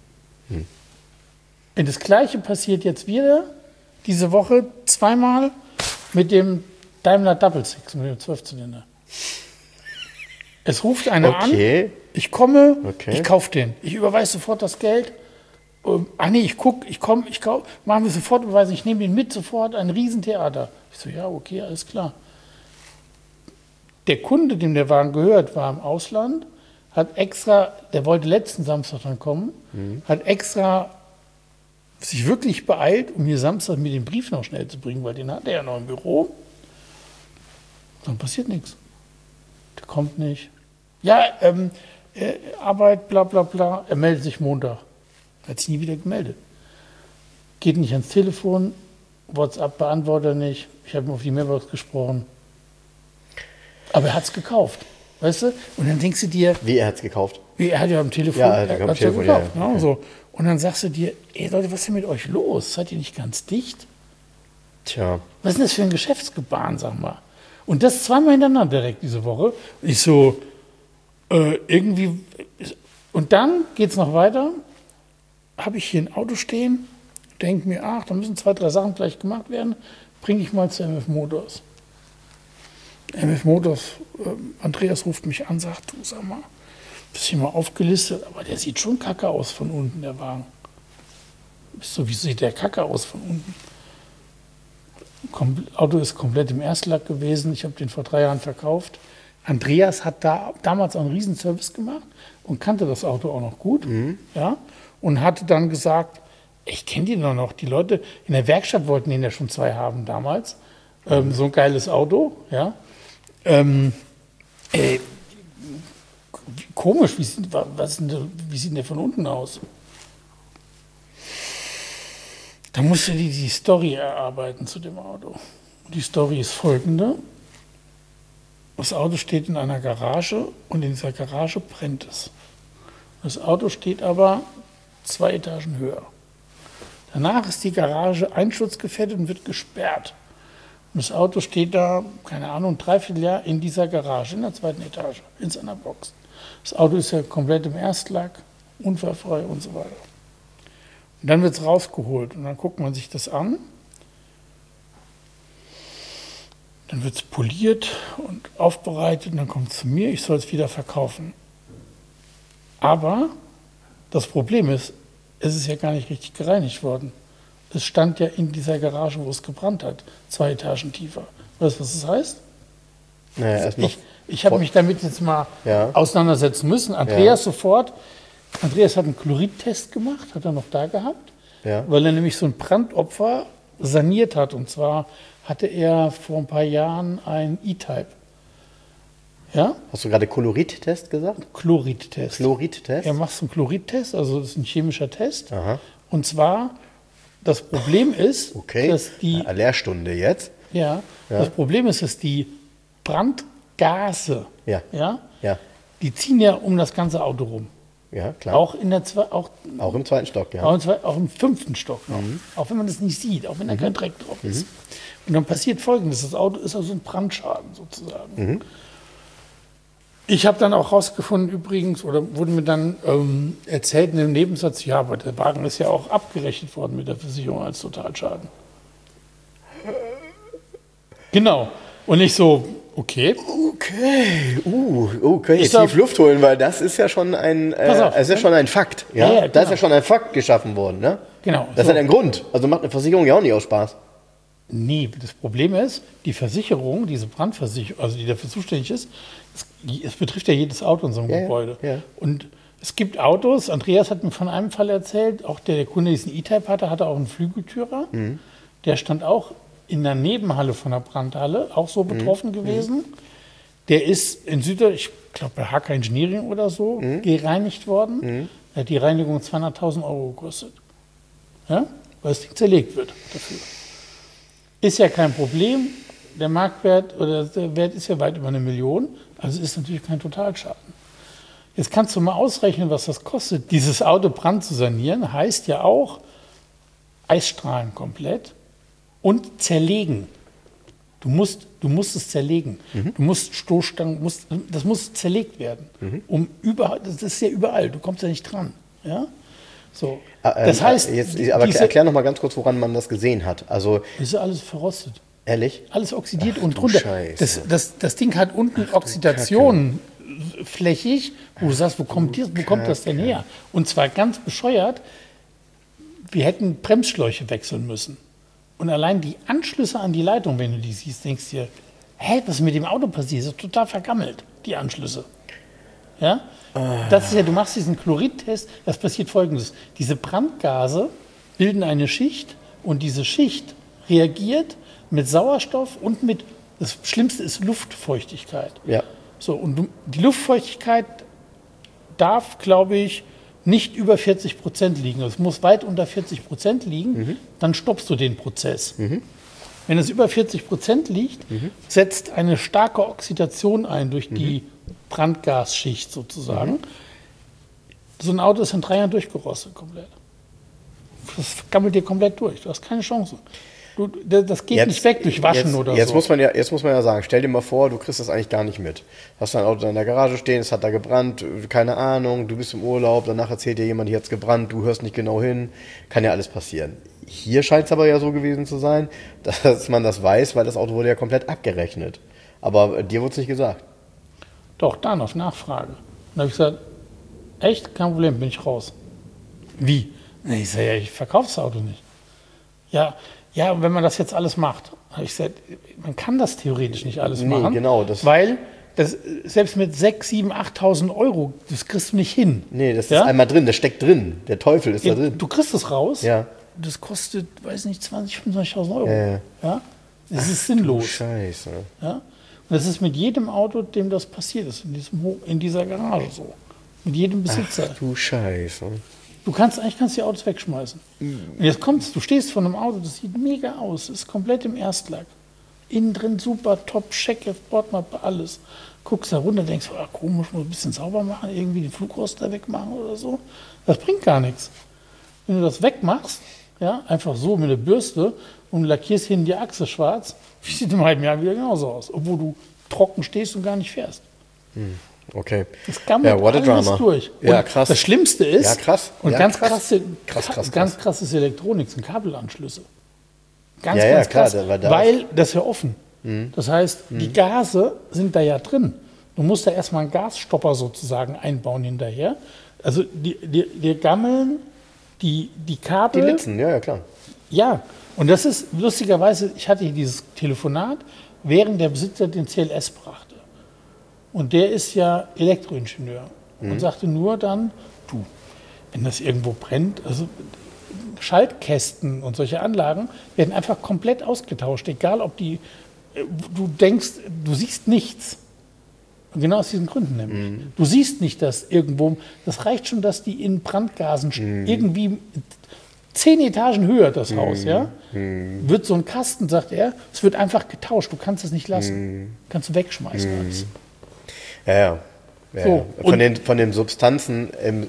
Und das Gleiche passiert jetzt wieder, diese Woche zweimal mit dem Daimler Double Six, mit dem 12-Zylinder. Es ruft einer an, ich komme, ich kaufe den. Ich überweise sofort das Geld. Ich kaufe, machen wir sofort Überweisung, ich nehme den mit sofort, ein Riesentheater. Ich so, ja, okay, alles klar. Der Kunde, dem der Wagen gehört, war im Ausland, hat extra, der wollte letzten Samstag dann kommen, hat extra sich wirklich beeilt, um mir Samstag mir den Brief noch schnell zu bringen, weil den hat er ja noch im Büro. Dann passiert nichts. Der kommt nicht. Ja, Arbeit, bla bla bla. Er meldet sich Montag. Hat sich nie wieder gemeldet. Geht nicht ans Telefon, WhatsApp beantwortet er nicht. Ich habe ihm auf die Mailbox gesprochen. Aber er hat es gekauft. Weißt du? Und dann denkst du dir... Wie, er hat es gekauft? Er hat ja am Telefon, gekauft. Ja. Ne? So. Und dann sagst du dir, ey Leute, was ist denn mit euch los? Seid ihr nicht ganz dicht? Tja. Was ist denn das für ein Geschäftsgebaren, sag mal? Und das zweimal hintereinander direkt diese Woche. Und ich so, irgendwie... Und dann geht es noch weiter. Habe ich hier ein Auto stehen, denke mir, ach, da müssen 2, 3 Sachen gleich gemacht werden, bringe ich mal zu MF Motors. MF Motors, Andreas ruft mich an, sagt, du sag mal, bist hier mal aufgelistet, aber der sieht schon kacke aus von unten, der Wagen. So, wie sieht der kacke aus von unten? Auto ist komplett im Erstlack gewesen, ich habe den vor 3 Jahren verkauft. Andreas hat damals auch einen Riesenservice gemacht und kannte das Auto auch noch gut. Ja, und hatte dann gesagt, ich kenne die noch. Die Leute in der Werkstatt wollten den ja schon 2 haben damals. So ein geiles Auto. Ja. Komisch, wie sieht denn der von unten aus? Da musste die Story erarbeiten zu dem Auto. Und die Story ist folgende. Das Auto steht in einer Garage und in dieser Garage brennt es. Das Auto steht aber 2 Etagen höher. Danach ist die Garage einschutzgefährdet und wird gesperrt. Und das Auto steht da, keine Ahnung, 3/4 Jahr in dieser Garage, in der 2. Etage, in seiner Box. Das Auto ist ja komplett im Erstlack, unfallfrei und so weiter. Und dann wird es rausgeholt und dann guckt man sich das an. Dann wird es poliert und aufbereitet und dann kommt es zu mir, ich soll es wieder verkaufen. Aber das Problem ist, es ist ja gar nicht richtig gereinigt worden. Es stand ja in dieser Garage, wo es gebrannt hat, 2 Etagen tiefer. Weißt du, was das heißt? Naja, ich habe mich damit jetzt mal auseinandersetzen müssen. Andreas hat einen Chloridtest gemacht, hat er noch da gehabt, weil er nämlich so ein Brandopfer saniert hat. Und zwar hatte er vor ein paar Jahren ein E-Type. Ja? Hast du gerade Chloridtest gesagt? Chloridtest. Chloridtest? Er macht einen Chloridtest, also das ist ein chemischer Test. Aha. Und zwar, das Problem ist, dass die... Lehrstunde jetzt. Ja, das Problem ist, dass die Brandgase, die ziehen ja um das ganze Auto rum. Ja, klar. Auch im 2. Stock, ja. Auch im 5. Stock noch. Auch wenn man das nicht sieht, auch wenn da kein Dreck drauf ist. Und dann passiert Folgendes, das Auto ist also ein Brandschaden sozusagen. Ich habe dann auch rausgefunden übrigens, oder wurde mir dann erzählt in dem Nebensatz, ja, aber der Wagen ist ja auch abgerechnet worden mit der Versicherung als Totalschaden. Genau. Und ich so, Okay. Okay, tief Luft holen, weil das ist ja schon ein, es ist ja schon ein Fakt. Ja? Ja, Da ist ja schon ein Fakt geschaffen worden. Ne? Genau. Das ist ja ein Grund. Also macht eine Versicherung ja auch nicht aus Spaß. Nee, das Problem ist, die Versicherung, diese Brandversicherung, also die dafür zuständig ist, es betrifft ja jedes Auto in so einem Gebäude. Ja. Und es gibt Autos, Andreas hat mir von einem Fall erzählt, auch der Kunde, der diesen E-Type hatte auch einen Flügeltürer. Der stand auch in der Nebenhalle von der Brandhalle, auch so betroffen gewesen. Der ist in ich glaube bei HK Engineering oder so, gereinigt worden. Da hat die Reinigung 200.000 Euro gekostet. Ja? Weil das Ding zerlegt wird dafür. Ist ja kein Problem. Der Marktwert oder der Wert ist ja weit über 1 Million. Also ist natürlich kein Totalschaden. Jetzt kannst du mal ausrechnen, was das kostet. Dieses Auto Brand zu sanieren, heißt ja auch Eisstrahlen komplett und zerlegen. Du musst es zerlegen. Du musst Stoßstangen, das muss zerlegt werden. Das ist ja überall, du kommst ja nicht dran. Ja? So. Das heißt, aber erklär noch mal ganz kurz, woran man das gesehen hat. Also, ist ja alles verrostet. Ehrlich? Alles oxidiert und drunter. Das Ding hat unten Oxidation flächig, wo du sagst, wo kommt das denn her? Und zwar ganz bescheuert, wir hätten Bremsschläuche wechseln müssen. Und allein die Anschlüsse an die Leitung, wenn du die siehst, denkst du dir, was ist mit dem Auto passiert? Das ist total vergammelt, die Anschlüsse. Ja? Das ist ja, du machst diesen Chloridtest, das passiert Folgendes. Diese Brandgase bilden eine Schicht und diese Schicht reagiert mit Sauerstoff und das Schlimmste ist Luftfeuchtigkeit. Ja. So, und die Luftfeuchtigkeit darf, glaube ich, nicht über 40% liegen. Es muss weit unter 40% liegen, dann stoppst du den Prozess. Wenn es über 40% liegt, setzt eine starke Oxidation ein durch die Brandgasschicht sozusagen. So ein Auto ist in 3 Jahren durchgerostet komplett. Das gammelt dir komplett durch. Du hast keine Chance. Das geht nicht weg durch Waschen oder jetzt so. Jetzt muss man ja sagen, stell dir mal vor, du kriegst das eigentlich gar nicht mit. Hast dein Auto in der Garage stehen, es hat da gebrannt, keine Ahnung, du bist im Urlaub, danach erzählt dir jemand, hier hat es gebrannt, du hörst nicht genau hin, kann ja alles passieren. Hier scheint es aber ja so gewesen zu sein, dass man das weiß, weil das Auto wurde ja komplett abgerechnet. Aber dir wurde es nicht gesagt. Doch, dann auf Nachfrage. Dann habe ich gesagt, echt, kein Problem, bin ich raus. Wie? Ich sage, ja, ich verkaufe das Auto nicht. Ja, wenn man das jetzt alles macht. Habe ich gesagt, man kann das theoretisch nicht alles machen. Genau. Weil selbst mit 6.000, 7.000, 8.000 Euro, das kriegst du nicht hin. Nee, das ist einmal drin, das steckt drin. Der Teufel ist da drin. Du kriegst es raus. Ja. Das kostet, weiß nicht, 20.000, 25.000 Euro. Ja? Das ist sinnlos. Scheiße. Ja? Und das ist mit jedem Auto, dem das passiert ist, in dieser Garage so. Mit jedem Besitzer. Ach du Scheiße. Du kannst die Autos wegschmeißen. Und jetzt kommt's, du stehst vor einem Auto, das sieht mega aus, ist komplett im Erstlack. Innen drin super, top, Checkheft, Bordmappe, alles. Guckst da runter, denkst, komisch, muss ein bisschen sauber machen, irgendwie den Flugrost da wegmachen oder so. Das bringt gar nichts. Wenn du das wegmachst, ja, einfach so mit einer Bürste und lackierst hinten die Achse schwarz, sieht im halben Jahr wieder genauso aus, obwohl du trocken stehst und gar nicht fährst. Okay. Das gammelt alles durch. Ja, und krass. Das Schlimmste ist, ja, krass. und ja, ganz krass. krass ist Elektronik, sind Kabelanschlüsse. Ganz klar, krass, weil das ist ja offen. Das heißt, die Gase sind da ja drin. Du musst da erstmal einen Gasstopper sozusagen einbauen hinterher. Also die gammeln die Kabel. Die Litzen, ja, klar. Ja, und das ist lustigerweise, ich hatte hier dieses Telefonat, während der Besitzer den CLS brachte. Und der ist ja Elektroingenieur und sagte nur dann, du, wenn das irgendwo brennt, also Schaltkästen und solche Anlagen werden einfach komplett ausgetauscht, egal ob du denkst, du siehst nichts. Und genau aus diesen Gründen nämlich. Du siehst nicht, dass irgendwo, das reicht schon, dass die in Brandgasen irgendwie 10 Etagen höher, das Haus, ja, wird so ein Kasten, sagt er, es wird einfach getauscht, du kannst es nicht lassen. Kannst du wegschmeißen alles. Ja. So, von den Substanzen,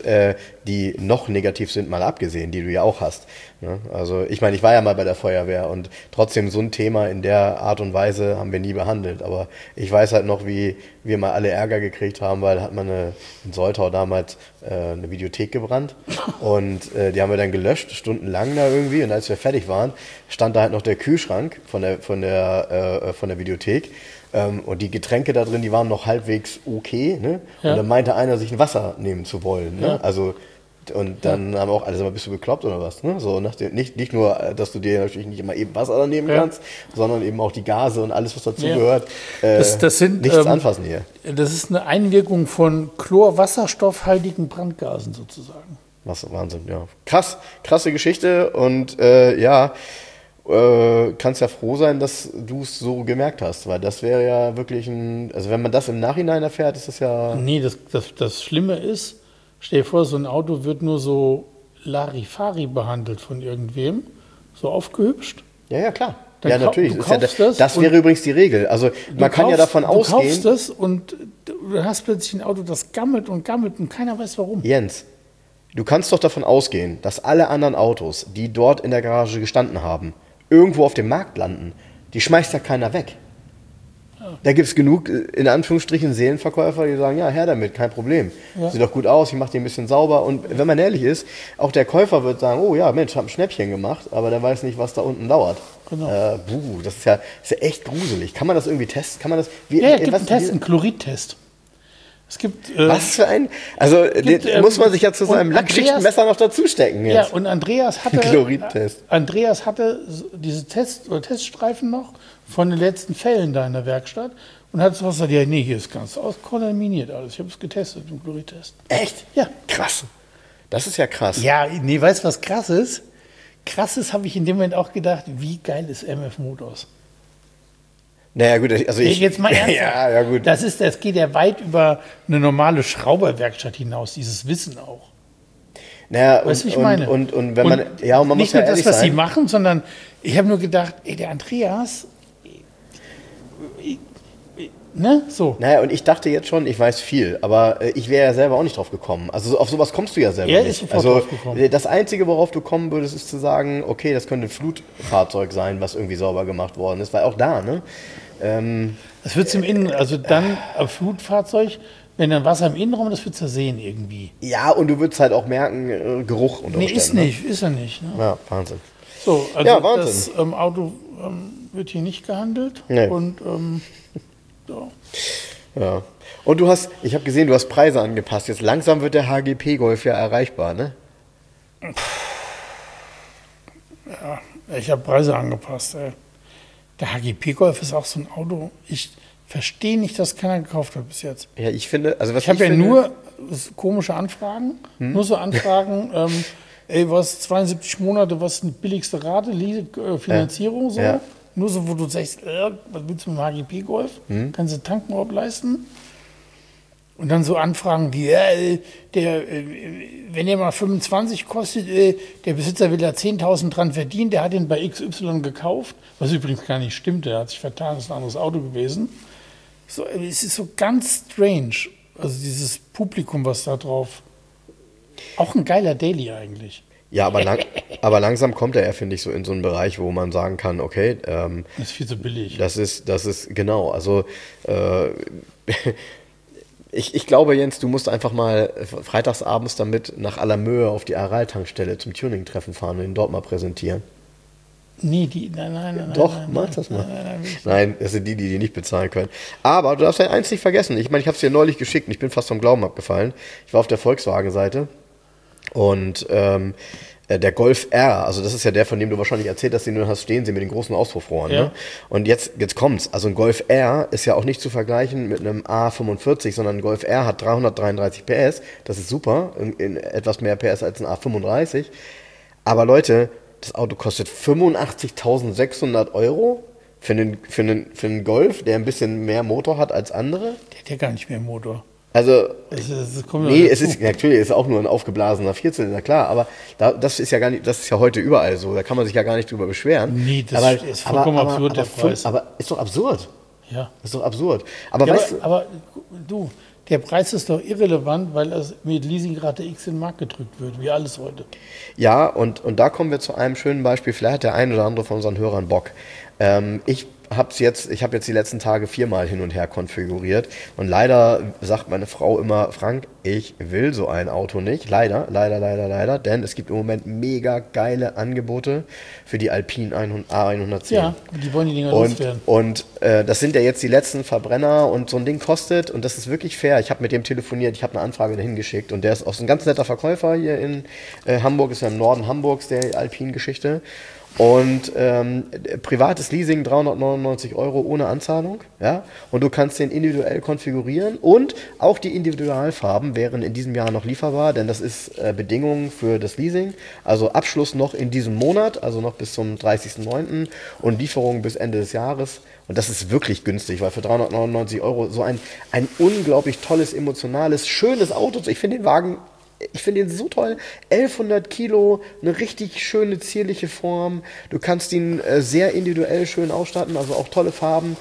die noch negativ sind, mal abgesehen, die du ja auch hast. Ne? Also ich meine, ich war ja mal bei der Feuerwehr und trotzdem so ein Thema in der Art und Weise haben wir nie behandelt. Aber ich weiß halt noch, wie wir mal alle Ärger gekriegt haben, weil hat man in Soltau damals eine Videothek gebrannt und die haben wir dann gelöscht, stundenlang da irgendwie. Und als wir fertig waren, stand da halt noch der Kühlschrank von der Videothek. Und die Getränke da drin, die waren noch halbwegs okay. Ne? Ja. Und dann meinte einer, sich ein Wasser nehmen zu wollen. Ne? Ja. Also, und dann haben auch alle gesagt, bist du bekloppt oder was? Ne? So, nicht nur, dass du dir natürlich nicht immer eben Wasser nehmen kannst, sondern eben auch die Gase und alles, was dazugehört. Das sind, nichts anfassen hier. Das ist eine Einwirkung von chlorwasserstoffhaltigen Brandgasen sozusagen. Was Wahnsinn, ja. Krasse Geschichte und kannst ja froh sein, dass du es so gemerkt hast, weil das wäre ja wirklich also wenn man das im Nachhinein erfährt, ist das ja... Nee, das Schlimme ist, stell dir vor, so ein Auto wird nur so Larifari behandelt von irgendwem, so aufgehübscht. Ja, klar. Dann ja, natürlich. Das wäre übrigens die Regel. Also man kann ja davon ausgehen... Du kaufst das und du hast plötzlich ein Auto, das gammelt und keiner weiß warum. Jens, du kannst doch davon ausgehen, dass alle anderen Autos, die dort in der Garage gestanden haben, irgendwo auf dem Markt landen. Die schmeißt ja keiner weg. Da gibt es genug, in Anführungsstrichen, Seelenverkäufer, die sagen, ja, her damit, kein Problem. Ja. Sieht doch gut aus, ich mache den ein bisschen sauber. Und wenn man ehrlich ist, auch der Käufer wird sagen, oh ja, Mensch, hab ein Schnäppchen gemacht, aber der weiß nicht, was da unten dauert. Genau. Das ist ja echt gruselig. Kann man das irgendwie testen? Kann man das, gibt einen Test, einen Chloridtest. Es gibt, was für ein... Also muss man sich ja zu seinem Lackschichtenmesser noch dazustecken jetzt. Ja, und Andreas hatte diese Teststreifen noch von den letzten Fällen da in der Werkstatt und hat so gesagt, ja, nee, hier ist ganz auskontaminiert alles. Ich habe es getestet im Chloridtest. Echt? Ja. Krass. Das ist ja krass. Ja, nee, weißt du, was krass ist? Krass ist, habe ich in dem Moment auch gedacht, wie geil ist MF Motors? Naja, gut, also jetzt mal ernsthaft. ja, gut. Das geht ja weit über eine normale Schrauberwerkstatt hinaus, dieses Wissen auch. Naja, weißt du, ich meine? Und wenn man, ja, und man nicht muss ja nur ehrlich das, was sein. sie machen, sondern ich habe nur gedacht, der Andreas, ne, so. Naja, und ich dachte jetzt schon, ich weiß viel, aber ich wäre ja selber auch nicht drauf gekommen. Also auf sowas kommst du ja selber nicht. Ist sofort drauf gekommen. Das Einzige, worauf du kommen würdest, ist zu sagen, okay, das könnte ein Flutfahrzeug sein, was irgendwie sauber gemacht worden ist, weil auch da, ne? Das wird es im Innen, also dann ein Flutfahrzeug, wenn dann Wasser im Innenraum, das wird es ja sehen irgendwie. Ja, und du würdest halt auch merken, Geruch unter Umständen. Nee, ist er nicht. Ne? Ja, Wahnsinn. So, also ja, Wahnsinn. Das Auto wird hier nicht gehandelt. Nee. Und so. Ja. Und ich habe gesehen, du hast Preise angepasst. Jetzt langsam wird der HGP-Golf ja erreichbar, ne? Ja, ich habe Preise angepasst, ey. Der HGP-Golf ist auch so ein Auto. Ich verstehe nicht, dass keiner gekauft hat bis jetzt. Ja, ich finde, also ich habe ja nur komische Anfragen, nur so Anfragen, was 72 Monate, was ist die billigste Rate, Finanzierung so. Ja. Nur so, wo du sagst, was willst du mit dem HGP-Golf? Kannst du tanken überhaupt leisten? Und dann so Anfragen wie, wenn der mal 25 kostet, der Besitzer will da 10.000 dran verdienen, der hat den bei XY gekauft, was übrigens gar nicht stimmt, der hat sich vertan, das ist ein anderes Auto gewesen. So, es ist so ganz strange, also dieses Publikum, was da drauf, auch ein geiler Daily eigentlich. Ja, aber langsam kommt er, finde ich, so in so einen Bereich, wo man sagen kann, okay, das ist viel zu billig. Das ist genau, also ich glaube, Jens, du musst einfach mal freitagsabends damit nach aller Mühe auf die Aral-Tankstelle zum Tuning-Treffen fahren und ihn dort mal präsentieren. Nee, nein. Doch, mach das mal. Nein, das sind die nicht bezahlen können. Aber du darfst ja eins nicht vergessen. Ich meine, ich habe es dir neulich geschickt und ich bin fast vom Glauben abgefallen. Ich war auf der Volkswagen-Seite und der Golf R, also das ist ja der, von dem du wahrscheinlich erzählt hast, den du hast stehen sehen mit den großen Auspuffrohren. Ja. Ne? Und jetzt kommt's. Also ein Golf R ist ja auch nicht zu vergleichen mit einem A45, sondern ein Golf R hat 333 PS. Das ist super, in etwas mehr PS als ein A35. Aber Leute, das Auto kostet 85.600 € für einen Golf, der ein bisschen mehr Motor hat als andere. Der hat ja gar nicht mehr Motor. Also, es ist natürlich ist auch nur ein aufgeblasener Vierzylinder, klar, aber das ist ja heute überall so, da kann man sich ja gar nicht drüber beschweren. Nee, das ist vollkommen absurd, der Preis. Aber ist doch absurd. Ja. Ist doch absurd. Aber ja, weißt du... Aber du, der Preis ist doch irrelevant, weil das mit Leasingrate X in den Markt gedrückt wird, wie alles heute. Ja, und da kommen wir zu einem schönen Beispiel, vielleicht hat der ein oder andere von unseren Hörern Bock. Ich habe jetzt die letzten Tage 4-mal hin und her konfiguriert und leider sagt meine Frau immer, Frank, ich will so ein Auto nicht. Leider, denn es gibt im Moment mega geile Angebote für die Alpine A110. Ja, die wollen die Dinger loswerden. Und das sind ja jetzt die letzten Verbrenner und so ein Ding kostet, und das ist wirklich fair. Ich habe mit dem telefoniert, ich habe eine Anfrage dahin geschickt und der ist auch so ein ganz netter Verkäufer hier in Hamburg, ist ja im Norden Hamburgs, der Alpine-Geschichte. Und privates Leasing 399 € ohne Anzahlung, ja, und du kannst den individuell konfigurieren und auch die Individualfarben wären in diesem Jahr noch lieferbar, denn das ist Bedingung für das Leasing, also Abschluss noch in diesem Monat, also noch bis zum 30.09. und Lieferung bis Ende des Jahres. Und das ist wirklich günstig, weil für 399 € so ein unglaublich tolles, emotionales, schönes Auto, ich finde den Wagen, ich finde ihn so toll. 1100 Kilo, eine richtig schöne, zierliche Form. Du kannst ihn sehr individuell schön ausstatten, also auch tolle Farben.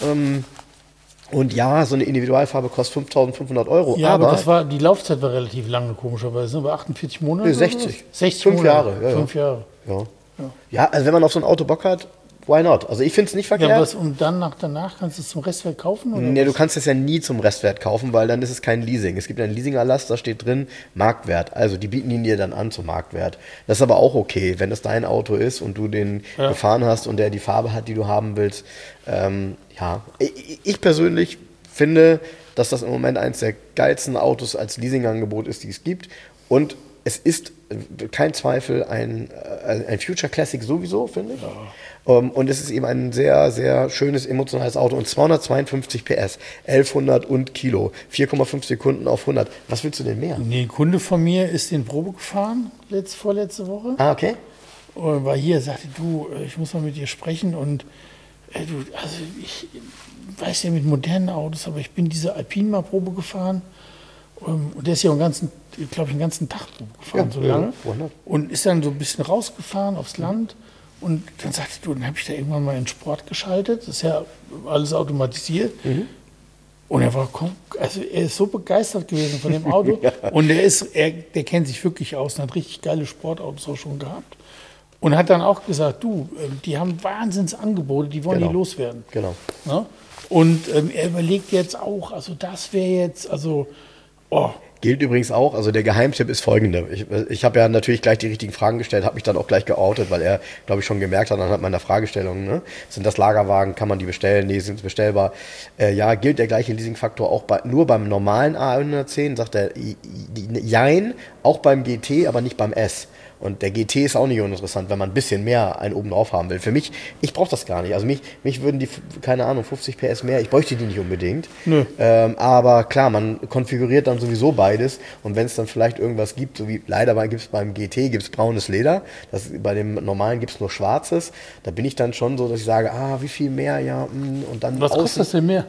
Und ja, so eine Individualfarbe kostet 5.500 €. Ja, aber die Laufzeit war relativ lange, komischerweise. Über 48 Monate? 60. 60 5 Monate. Jahre. Ja, 5 Jahre. Ja, also wenn man auf so ein Auto Bock hat, why not? Also ich finde es nicht verkehrt. Ja, und dann danach kannst du es zum Restwert kaufen? Oder nee, du kannst es ja nie zum Restwert kaufen, weil dann ist es kein Leasing. Es gibt einen Leasingerlass, da steht drin Marktwert. Also die bieten ihn dir dann an zum Marktwert. Das ist aber auch okay, wenn das dein Auto ist und du den gefahren hast und der die Farbe hat, die du haben willst. Ja, ich persönlich finde, dass das im Moment eines der geilsten Autos als Leasingangebot ist, die es gibt. Und es ist kein Zweifel ein Future Classic sowieso, finde ich. Ja. Und es ist eben ein sehr, sehr schönes, emotionales Auto. Und 252 PS, 1100 und Kilo, 4,5 Sekunden auf 100. Was willst du denn mehr? Nee, ein Kunde von mir ist den Probe gefahren, vorletzte Woche. Ah, okay. Und war hier, sagte, du, ich muss mal mit dir sprechen. Und ich weiß ja mit modernen Autos, aber ich bin diese Alpine mal Probe gefahren. Und der ist ja den ganzen Tag Probe gefahren, so lange. Ja. Und ist dann so ein bisschen rausgefahren aufs Land. Und dann sagte du, dann habe ich da irgendwann mal in Sport geschaltet. Das ist ja alles automatisiert. Mhm. Und er ist so begeistert gewesen von dem Auto. Ja. Und der kennt sich wirklich aus und hat richtig geile Sportautos auch schon gehabt. Und hat dann auch gesagt, du, die haben Wahnsinnsangebote, die wollen die loswerden. Genau. Ja? Und er überlegt jetzt auch, also das wäre jetzt, Gilt übrigens auch, also der Geheimtipp ist folgender. Ich habe ja natürlich gleich die richtigen Fragen gestellt, habe mich dann auch gleich geoutet, weil er, glaube ich, schon gemerkt hat anhand meiner Fragestellungen, ne? Sind das Lagerwagen, kann man die bestellen? Nee, sind bestellbar. Ja, gilt der gleiche Leasingfaktor auch nur beim normalen A110, sagt er, jein, auch beim GT, aber nicht beim S. Und der GT ist auch nicht uninteressant, wenn man ein bisschen mehr einen oben drauf haben will. Für mich, ich brauche das gar nicht. Also mich würden die, keine Ahnung, 50 PS mehr, ich bräuchte die nicht unbedingt. Nö. Aber klar, man konfiguriert dann sowieso beides. Und wenn es dann vielleicht irgendwas gibt, so wie leider gibt es beim GT gibt's braunes Leder, bei dem normalen gibt es nur schwarzes, da bin ich dann schon so, dass ich sage, wie viel mehr, ja, und dann was kostet das denn mehr?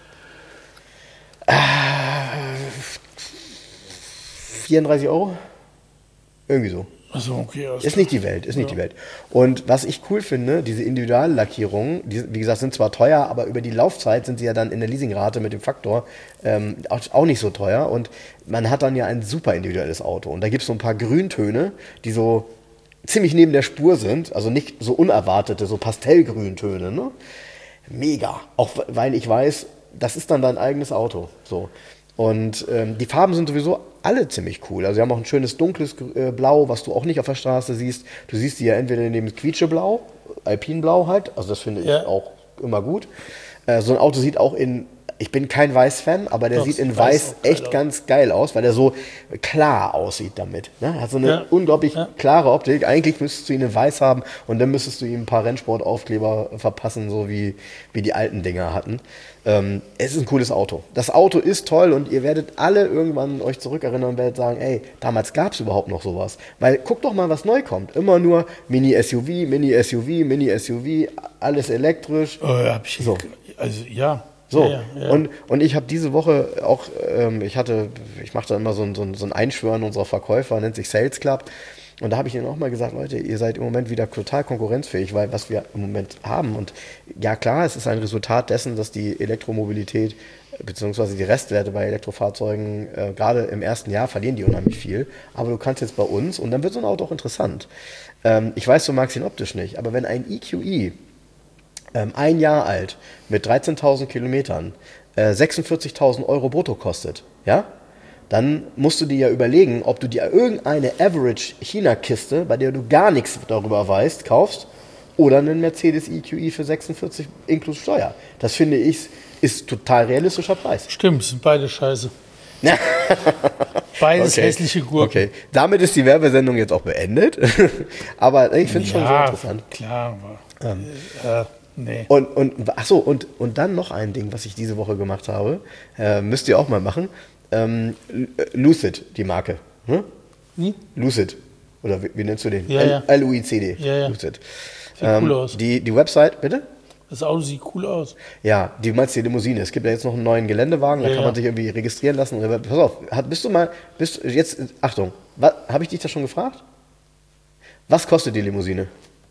34 €? Irgendwie so. Also okay, ist nicht die Welt, die Welt. Und was ich cool finde, diese Individuallackierungen, wie gesagt, sind zwar teuer, aber über die Laufzeit sind sie ja dann in der Leasingrate mit dem Faktor auch nicht so teuer. Und man hat dann ja ein super individuelles Auto. Und da gibt es so ein paar Grüntöne, die so ziemlich neben der Spur sind, also nicht so unerwartete, so Pastellgrüntöne. Ne? Mega. Auch weil ich weiß, das ist dann dein eigenes Auto. So. Und die Farben sind sowieso alle ziemlich cool. Also sie haben auch ein schönes dunkles Blau, was du auch nicht auf der Straße siehst. Du siehst die ja entweder in dem Quietscheblau, Alpinblau halt, also das finde ich auch immer gut. So ein Auto sieht auch ich bin kein Weiß-Fan, aber der sieht in Weiß echt ganz geil aus, weil der so klar aussieht damit. Ne? Er hat so eine unglaublich klare Optik. Eigentlich müsstest du ihn in Weiß haben und dann müsstest du ihm ein paar Rennsportaufkleber verpassen, so wie die alten Dinger hatten. Es ist ein cooles Auto. Das Auto ist toll und ihr werdet alle irgendwann euch zurückerinnern und werdet sagen, ey, damals gab es überhaupt noch sowas. Weil guck doch mal, was neu kommt. Immer nur Mini-SUV, Mini-SUV, Mini-SUV, alles elektrisch. So. Also ja. So, ja. Und ich habe diese Woche auch, ich mache da immer so ein Einschwören unserer Verkäufer, nennt sich Sales Club. Und da habe ich ihnen auch mal gesagt, Leute, ihr seid im Moment wieder total konkurrenzfähig, weil was wir im Moment haben. Und ja klar, es ist ein Resultat dessen, dass die Elektromobilität beziehungsweise die Restwerte bei Elektrofahrzeugen gerade im ersten Jahr verlieren die unheimlich viel. Aber du kannst jetzt bei uns, und dann wird so ein Auto auch interessant. Ich weiß, du magst ihn optisch nicht, aber wenn ein EQE 1 Jahr alt, mit 13.000 Kilometern, 46.000 € brutto kostet, ja? dann musst du dir ja überlegen, ob du dir irgendeine Average-China-Kiste, bei der du gar nichts darüber weißt, kaufst oder einen Mercedes EQE für 46 inklusive Steuer. Das finde ich, ist total realistischer Preis. Stimmt, sind beide scheiße. Beides hässliche Gurken. Okay, damit ist die Werbesendung jetzt auch beendet. Aber ich finde es schon sehr interessant. Klar, aber nee. Und dann noch ein Ding, was ich diese Woche gemacht habe, müsst ihr auch mal machen. Lucid, die Marke. Hm? Wie? Lucid. Oder wie nennst du den? Ja. LUICD. Ja. Lucid. Sieht cool aus. Die Website, bitte? Das Auto sieht cool aus. Ja, du meinst die Limousine. Es gibt ja jetzt noch einen neuen Geländewagen, da kann man sich irgendwie registrieren lassen. Pass auf, Achtung, habe ich dich das schon gefragt? Was kostet die Limousine?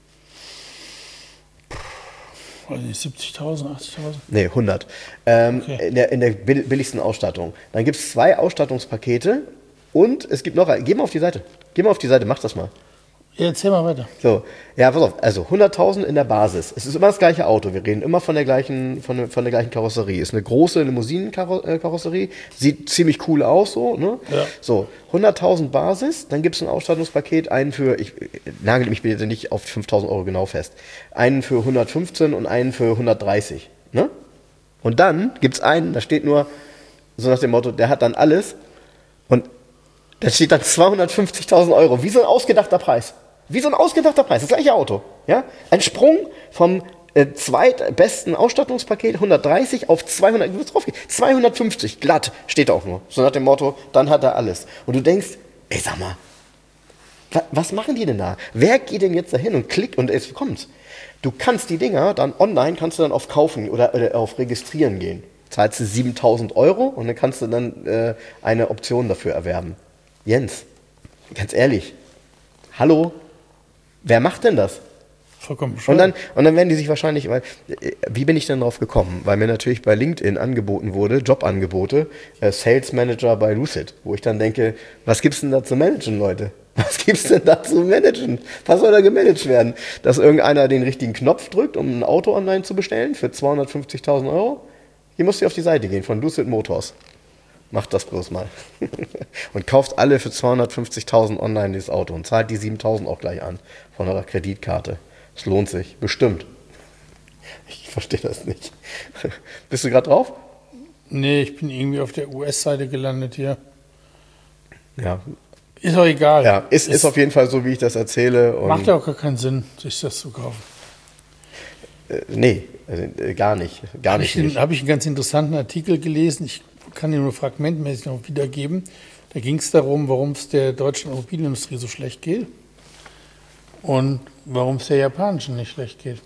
70.000, 80.000? Nee, 100. Okay. In der billigsten Ausstattung. Dann gibt es 2 Ausstattungspakete und es gibt noch ein. Geh mal auf die Seite, mach das mal. Ja, erzähl mal weiter. So, ja, pass auf, also 100.000 in der Basis. Es ist immer das gleiche Auto. Wir reden immer von der gleichen Karosserie. Ist eine große Limousinenkarosserie. Sieht ziemlich cool aus, so, ne? Ja. So, 100.000 Basis, dann gibt es ein Ausstattungspaket, einen für, ich nagel mich bitte nicht auf 5.000 Euro genau fest, einen für 115 und einen für 130, ne? Und dann gibt es einen, da steht nur, so nach dem Motto, der hat dann alles und da steht dann 250.000 Euro. Wie so ein ausgedachter Preis. Das gleiche Auto. Ja? Ein Sprung vom zweitbesten Ausstattungspaket 130 auf 200, 250 glatt steht da auch nur. So nach dem Motto, dann hat er alles. Und du denkst, ey, sag mal, was machen die denn da? Wer geht denn jetzt dahin und klickt und es kommt? Du kannst die Dinger dann online, kannst du dann auf Kaufen oder auf Registrieren gehen. Zahlst du 7.000 Euro und dann kannst du dann eine Option dafür erwerben. Jens, ganz ehrlich, hallo, wer macht denn das? Vollkommen bescheuert. Und dann werden die sich wahrscheinlich, wie bin ich denn drauf gekommen? Weil mir natürlich bei LinkedIn angeboten wurde, Jobangebote, Sales Manager bei Lucid, wo ich dann denke, was gibt's denn da zu managen, Leute? Was gibt's denn da zu managen? Was soll da gemanagt werden? Dass irgendeiner den richtigen Knopf drückt, um ein Auto online zu bestellen für 250.000 Euro? Hier musst du auf die Seite gehen von Lucid Motors. Macht das bloß mal. Und kauft alle für 250.000 online dieses Auto und zahlt die 7.000 auch gleich an von eurer Kreditkarte. Es lohnt sich, bestimmt. Ich verstehe das nicht. Bist du gerade drauf? Nee, ich bin irgendwie auf der US-Seite gelandet hier. Ja. Ist auch egal. Ja, ist auf jeden Fall so, wie ich das erzähle. Und macht ja auch gar keinen Sinn, sich das zu kaufen. Nee, gar nicht. Habe ich einen ganz interessanten Artikel gelesen. Ich kann ihn nur fragmentmäßig noch wiedergeben. Da ging es darum, warum es der deutschen Automobilindustrie so schlecht geht und warum es der japanischen nicht schlecht geht.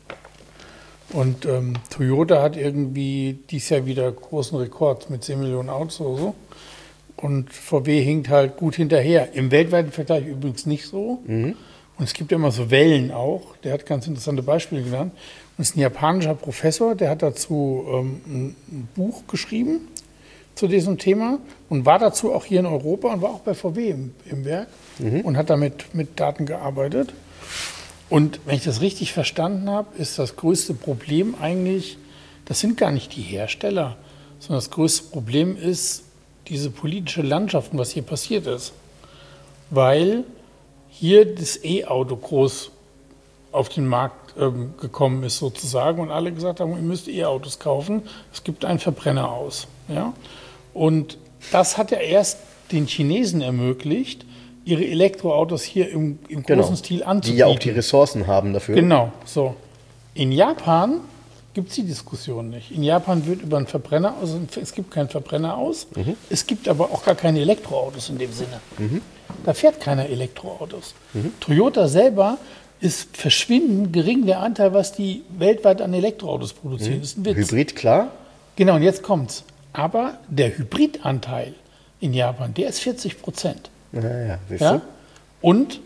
Und Toyota hat irgendwie dieses Jahr wieder großen Rekord mit 10 Millionen Autos oder so. Und VW hinkt halt gut hinterher. Im weltweiten Vergleich übrigens nicht so. Mhm. Und es gibt ja immer so Wellen auch. Der hat ganz interessante Beispiele genannt. Und es ist ein japanischer Professor, der hat dazu ein Buch geschrieben zu diesem Thema und war dazu auch hier in Europa und war auch bei VW im Werk und hat damit mit Daten gearbeitet. Und wenn ich das richtig verstanden habe, ist das größte Problem eigentlich, das sind gar nicht die Hersteller, sondern das größte Problem ist diese politische Landschaft und was hier passiert ist. Weil hier das E-Auto groß auf den Markt gekommen ist sozusagen und alle gesagt haben, ihr müsst E-Autos kaufen, es gibt einen Verbrenner aus. Ja? Und das hat ja erst den Chinesen ermöglicht, ihre Elektroautos hier im großen Stil anzubieten. Die ja auch die Ressourcen haben dafür. Genau, so. In Japan gibt es die Diskussion nicht. In Japan wird über einen Verbrenner aus, es gibt keinen Verbrenner aus, es gibt aber auch gar keine Elektroautos in dem Sinne. Da fährt keiner Elektroautos. Toyota selber ist verschwindend gering der Anteil, was die weltweit an Elektroautos produzieren. Das ist ein Witz. Hybrid, klar. Genau, und jetzt kommt's. Aber der Hybridanteil in Japan, der ist 40%. Ja, ja? Und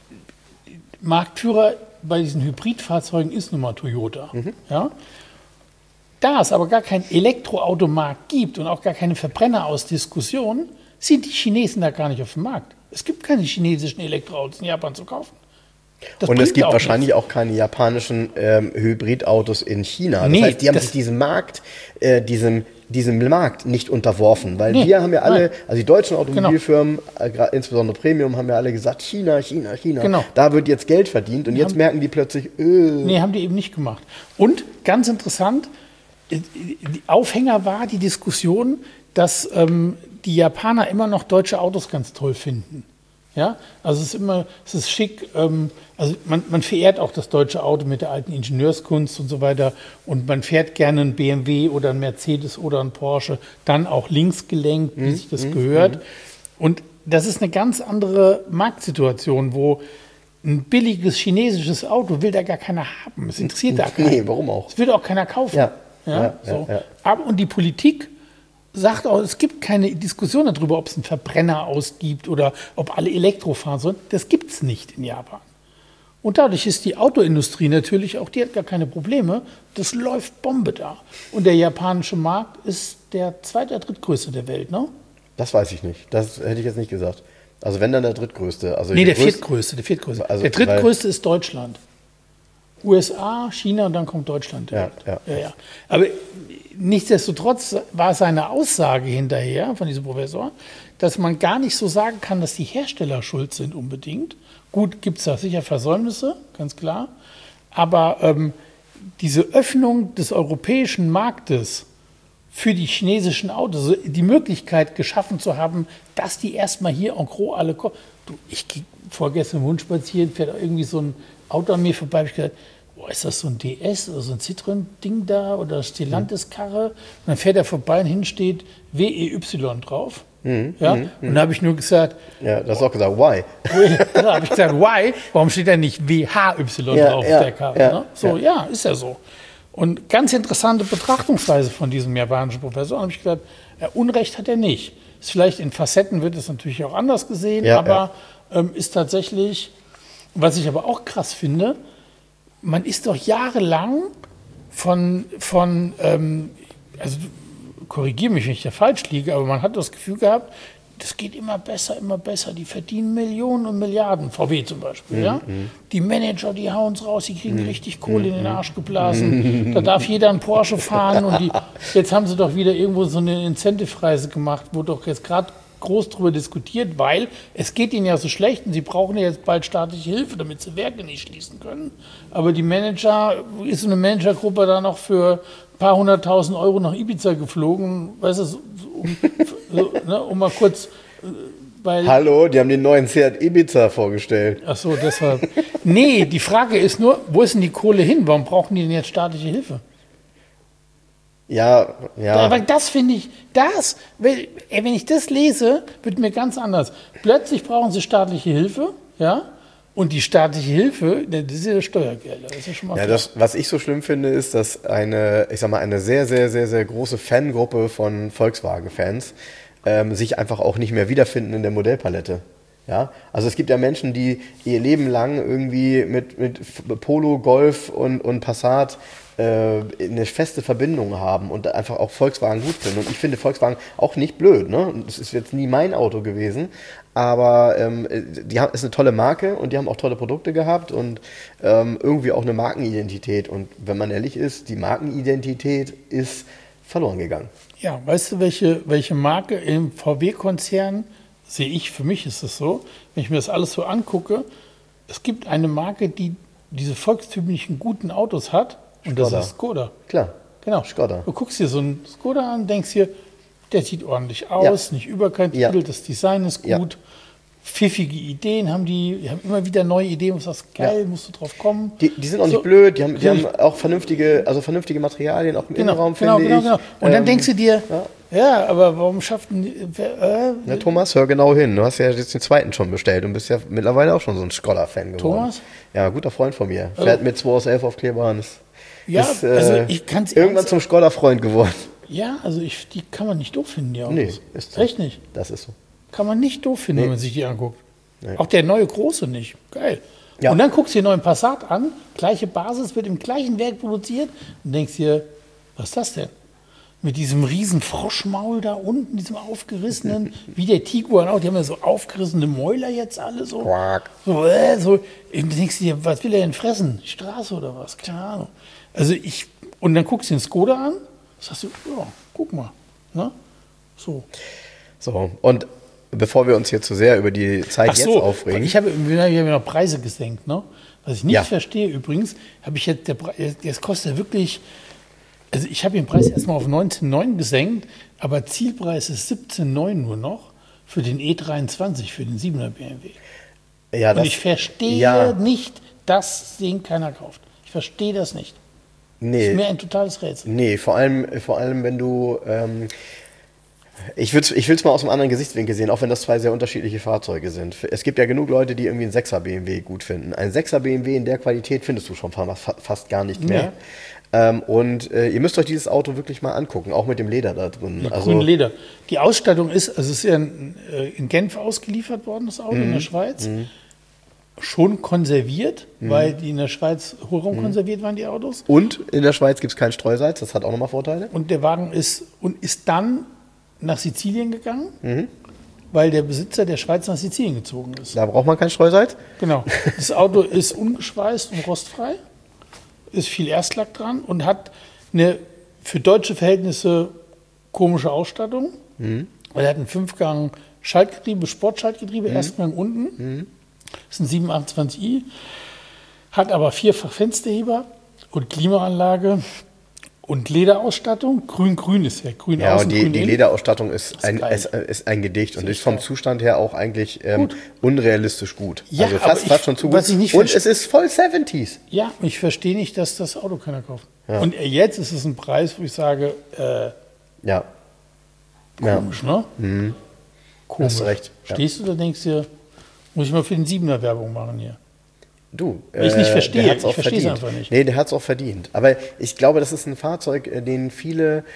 Marktführer bei diesen Hybridfahrzeugen ist nun mal Toyota. Ja? Da es aber gar keinen Elektroautomarkt gibt und auch gar keine Verbrennerausdiskussion, sind die Chinesen da gar nicht auf dem Markt. Es gibt keine chinesischen Elektroautos in Japan zu kaufen. Und es gibt wahrscheinlich auch keine japanischen Hybridautos in China. Das heißt, die haben sich diesen Markt, diesem diesem Markt nicht unterworfen, weil wir haben ja alle, also die deutschen Automobilfirmen, insbesondere Premium, haben ja alle gesagt, China, Genau. da wird jetzt Geld verdient und jetzt merken die plötzlich, Nee, haben die eben nicht gemacht. Und ganz interessant, die Aufhänger war die Diskussion, dass die Japaner immer noch deutsche Autos ganz toll finden. Ja, also es ist schick, also man verehrt auch das deutsche Auto mit der alten Ingenieurskunst und so weiter und man fährt gerne einen BMW oder einen Mercedes oder einen Porsche, dann auch links gelenkt, wie sich das gehört. Und das ist eine ganz andere Marktsituation, wo ein billiges chinesisches Auto will da gar keiner haben. Es interessiert da keinen. Nee, warum auch? Es will auch keiner kaufen. Ja. Aber, und die Politik sagt auch, es gibt keine Diskussion darüber, ob es einen Verbrenner ausgibt oder ob alle Elektro fahren sollen. Das gibt es nicht in Japan. Und dadurch ist die Autoindustrie natürlich auch, die hat gar keine Probleme. Das läuft Bombe da. Und der japanische Markt ist der zweite oder drittgrößte der Welt, ne? Das weiß ich nicht. Das hätte ich jetzt nicht gesagt. Also wenn, dann der drittgrößte. Also nee, der viertgrößte. Also, der drittgrößte ist Deutschland. USA, China und dann kommt Deutschland. Ja. Aber nichtsdestotrotz war seine Aussage hinterher von diesem Professor, dass man gar nicht so sagen kann, dass die Hersteller schuld sind unbedingt. Gut, gibt es da sicher Versäumnisse, ganz klar. Aber diese Öffnung des europäischen Marktes für die chinesischen Autos, also die Möglichkeit geschaffen zu haben, dass die erstmal hier en gros alle kommen. Ich gehe vorgestern im Hund spazieren, fährt irgendwie so ein Auto an mir vorbei, habe ich gedacht, boah, ist das so ein DS oder so ein Citroën-Ding da oder Stellantis-Karre? Und dann fährt er vorbei und hinten steht WEY drauf. Und da habe ich nur gesagt... Ja, das hast du auch gesagt, why? Da habe ich gesagt, why? Warum steht da nicht WHY drauf auf der Karre? Ne? So, ist ja so. Und ganz interessante Betrachtungsweise von diesem japanischen Professor. Und habe ich gesagt, Unrecht hat er nicht. Ist vielleicht in Facetten wird es natürlich auch anders gesehen, aber ist tatsächlich, was ich aber auch krass finde, man ist doch jahrelang also korrigiere mich, wenn ich da falsch liege, aber man hat das Gefühl gehabt, das geht immer besser, die verdienen Millionen und Milliarden, VW zum Beispiel, Die Manager, die hauen es raus, die kriegen richtig Kohle in den Arsch geblasen, da darf jeder einen Porsche fahren und jetzt haben sie doch wieder irgendwo so eine Incentive-Reise gemacht, wo doch jetzt gerade groß darüber diskutiert, weil es geht ihnen ja so schlecht und sie brauchen ja jetzt bald staatliche Hilfe, damit sie Werke nicht schließen können. Aber die Manager, ist so eine Managergruppe da noch für ein paar 100.000 Euro nach Ibiza geflogen, weißt du, um mal kurz... Weil, hallo, die haben den neuen Seat Ibiza vorgestellt. Ach so, deshalb. Nee, die Frage ist nur, wo ist denn die Kohle hin? Warum brauchen die denn jetzt staatliche Hilfe? Ja. Weil das finde ich, wenn ich das lese, wird mir ganz anders. Plötzlich brauchen sie staatliche Hilfe, und die staatliche Hilfe, das ist ja Steuergelder. Das ist ja schon mal das, was ich so schlimm finde, ist, dass eine sehr, sehr, sehr, sehr große Fangruppe von Volkswagen-Fans sich einfach auch nicht mehr wiederfinden in der Modellpalette. Ja? Also es gibt ja Menschen, die ihr Leben lang irgendwie mit Polo, Golf und Passat eine feste Verbindung haben und einfach auch Volkswagen gut finden. Und ich finde Volkswagen auch nicht blöd. Ne? Das ist jetzt nie mein Auto gewesen, aber ist eine tolle Marke und die haben auch tolle Produkte gehabt und irgendwie auch eine Markenidentität. Und wenn man ehrlich ist, die Markenidentität ist verloren gegangen. Ja, weißt du, welche Marke im VW-Konzern sehe ich, für mich ist es so, wenn ich mir das alles so angucke, es gibt eine Marke, die diese volkstümlichen guten Autos hat, und Skoda. das ist Skoda. Klar. Genau. Skoda. Du guckst dir so einen Skoda an, denkst dir, der sieht ordentlich aus, nicht überkantitelt, das Design ist gut, pfiffige Ideen haben die haben immer wieder neue Ideen, was das geil, musst du drauf kommen. Die sind auch nicht blöd, die haben auch vernünftige Materialien, auch im Innenraum, finde ich. Genau. Und dann denkst du dir, aber warum schaffen die... Thomas, hör genau hin. Du hast ja jetzt den zweiten schon bestellt und bist ja mittlerweile auch schon so ein Skoda-Fan geworden. Thomas? Ja, guter Freund von mir. Fährt mit 2 aus 11 Aufklebern. Ist ich kann's irgendwann zum Skoda-Freund geworden. Ja, also die kann man nicht doof finden, die Autos. Nee, ist so. Echt nicht? Das ist so. Kann man nicht doof finden, wenn man sich die anguckt. Nee. Auch der neue Große nicht. Geil. Ja. Und dann guckst du den neuen Passat an, gleiche Basis, wird im gleichen Werk produziert und denkst dir, was ist das denn? Mit diesem riesen Froschmaul da unten, diesem aufgerissenen, wie der Tiguan auch, die haben ja so aufgerissene Mäuler jetzt alle so. Quack. So, und denkst du dir, was will er denn fressen? Die Straße oder was? Keine Ahnung. Und dann guckst du den Skoda an, sagst du, Guck mal. Ne? So. So, und bevor wir uns hier zu sehr über die Zeit jetzt aufregen. Ich habe noch Preise gesenkt. Ne? Was ich nicht verstehe übrigens, habe ich jetzt, das kostet ja wirklich, also ich habe den Preis erstmal auf 19,9 gesenkt, aber Zielpreis ist 17,9 nur noch für den E23, für den 7er BMW. Ja, und ich verstehe nicht, dass den keiner kauft. Ich verstehe das nicht. Nee. Das ist mir ein totales Rätsel. Nee, vor allem wenn du, ich will es mal aus einem anderen Gesichtswinkel sehen, auch wenn das zwei sehr unterschiedliche Fahrzeuge sind. Es gibt ja genug Leute, die irgendwie einen 6er BMW gut finden. Ein 6er BMW in der Qualität findest du schon fast gar nicht mehr. Und ihr müsst euch dieses Auto wirklich mal angucken, auch mit dem Leder da drin. Grüne Leder. Die Ausstattung ist, also es ist ja in Genf ausgeliefert worden, das Auto, in der Schweiz. Schon konserviert, weil die in der Schweiz konserviert waren, die Autos. Und in der Schweiz gibt es keinen Streusalz, das hat auch nochmal Vorteile. Und der Wagen ist dann nach Sizilien gegangen, weil der Besitzer der Schweiz nach Sizilien gezogen ist. Da braucht man kein Streusalz? Genau. Das Auto ist ungeschweißt und rostfrei, ist viel Erstlack dran und hat eine für deutsche Verhältnisse komische Ausstattung. Weil er hat ein 5-Gang Schaltgetriebe, Sportschaltgetriebe, Erstgang unten. Das ist ein 728i, hat aber 4-fach Fensterheber und Klimaanlage und Lederausstattung. Grün ist ja grün ja, außen, und die Lederausstattung ist ein Gedicht und ist vom geil. Zustand her auch eigentlich unrealistisch gut. Ja, also fast schon zu gut. Und es ist voll 70s. Ja, ich verstehe nicht, dass das Auto keiner kauft. Ja. Und jetzt ist es ein Preis, wo ich sage, komisch, ne? Komisch. Hast du recht. Stehst du da, denkst dir, muss ich mal für den 7er Werbung machen hier? Du, ich nicht verstehe. Ich verstehe es einfach nicht. Nee, der hat es auch verdient. Aber ich glaube, das ist ein Fahrzeug, den viele,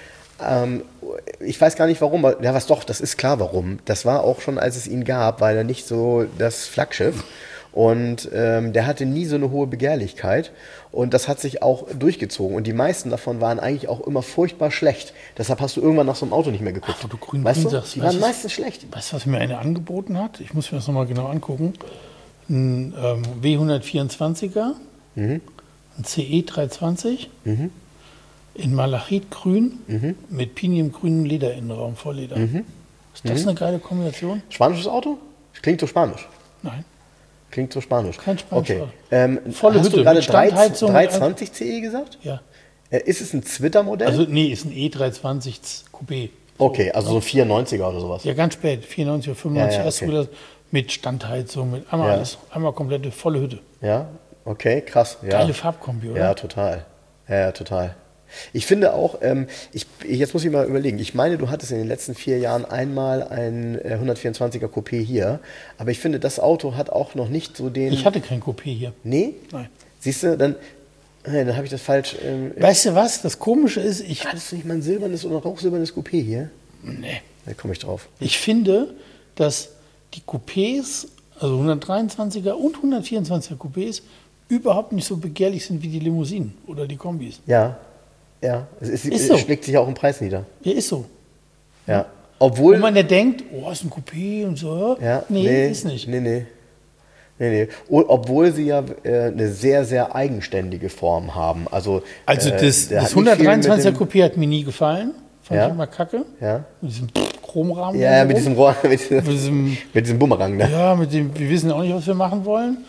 ich weiß gar nicht warum, das ist klar warum. Das war auch schon, als es ihn gab, weil er nicht so das Flaggschiff. Und der hatte nie so eine hohe Begehrlichkeit. Und das hat sich auch durchgezogen. Und die meisten davon waren eigentlich auch immer furchtbar schlecht. Deshalb hast du irgendwann nach so einem Auto nicht mehr geguckt. Wo du grün sagst, die waren meistens schlecht. Weißt du, was mir eine angeboten hat? Ich muss mir das nochmal genau angucken. Ein W124er, ein CE 320 in Malachitgrün mit piniengrünem Lederinnenraum, Vollleder. Ist das eine geile Kombination? Spanisches Auto? Klingt so spanisch. Nein. Klingt so spanisch. Kein Spanisch. Okay. Volle hast Hütte, du gerade mit Standheizung 320 CE gesagt? Ja. Ist es ein Twitter-Modell? Also nee, ist ein E320 Coupé. So, okay, also so ein 94er oder sowas. Ja, ganz spät, 94 oder 95 erst wieder mit Standheizung, mit einmal alles. Einmal komplette volle Hütte. Ja, okay, krass. Ja. Geile Farbkombi, oder? Ja, total. Ja, total. Ich finde auch, jetzt muss ich mal überlegen, ich meine, du hattest in den letzten 4 Jahren einmal ein 124er Coupé hier, aber ich finde, das Auto hat auch noch nicht so den... Ich hatte kein Coupé hier. Nee? Nein. Siehst du, dann habe ich das falsch... weißt du was, das Komische ist, hattest du nicht mal ein silbernes oder rauchsilbernes Coupé hier? Nee. Da komme ich drauf. Ich finde, dass die Coupés, also 123er und 124er Coupés, überhaupt nicht so begehrlich sind wie die Limousinen oder die Kombis. Ja. Es so. schlägt sich auch im Preis nieder. Ja, ist so. Ja. Obwohl... Wo man ja denkt, ist ein Coupé und so. Ja, nee, ist nicht. Nee. Obwohl sie ja eine sehr, sehr eigenständige Form haben. Also das 123er Coupé hat mir nie gefallen. Fand ich immer kacke. Ja. Mit diesem Chromrahmen. Ja, mit diesem Rohr, mit diesem Bumerang. Ne? Ja, wir wissen auch nicht, was wir machen wollen.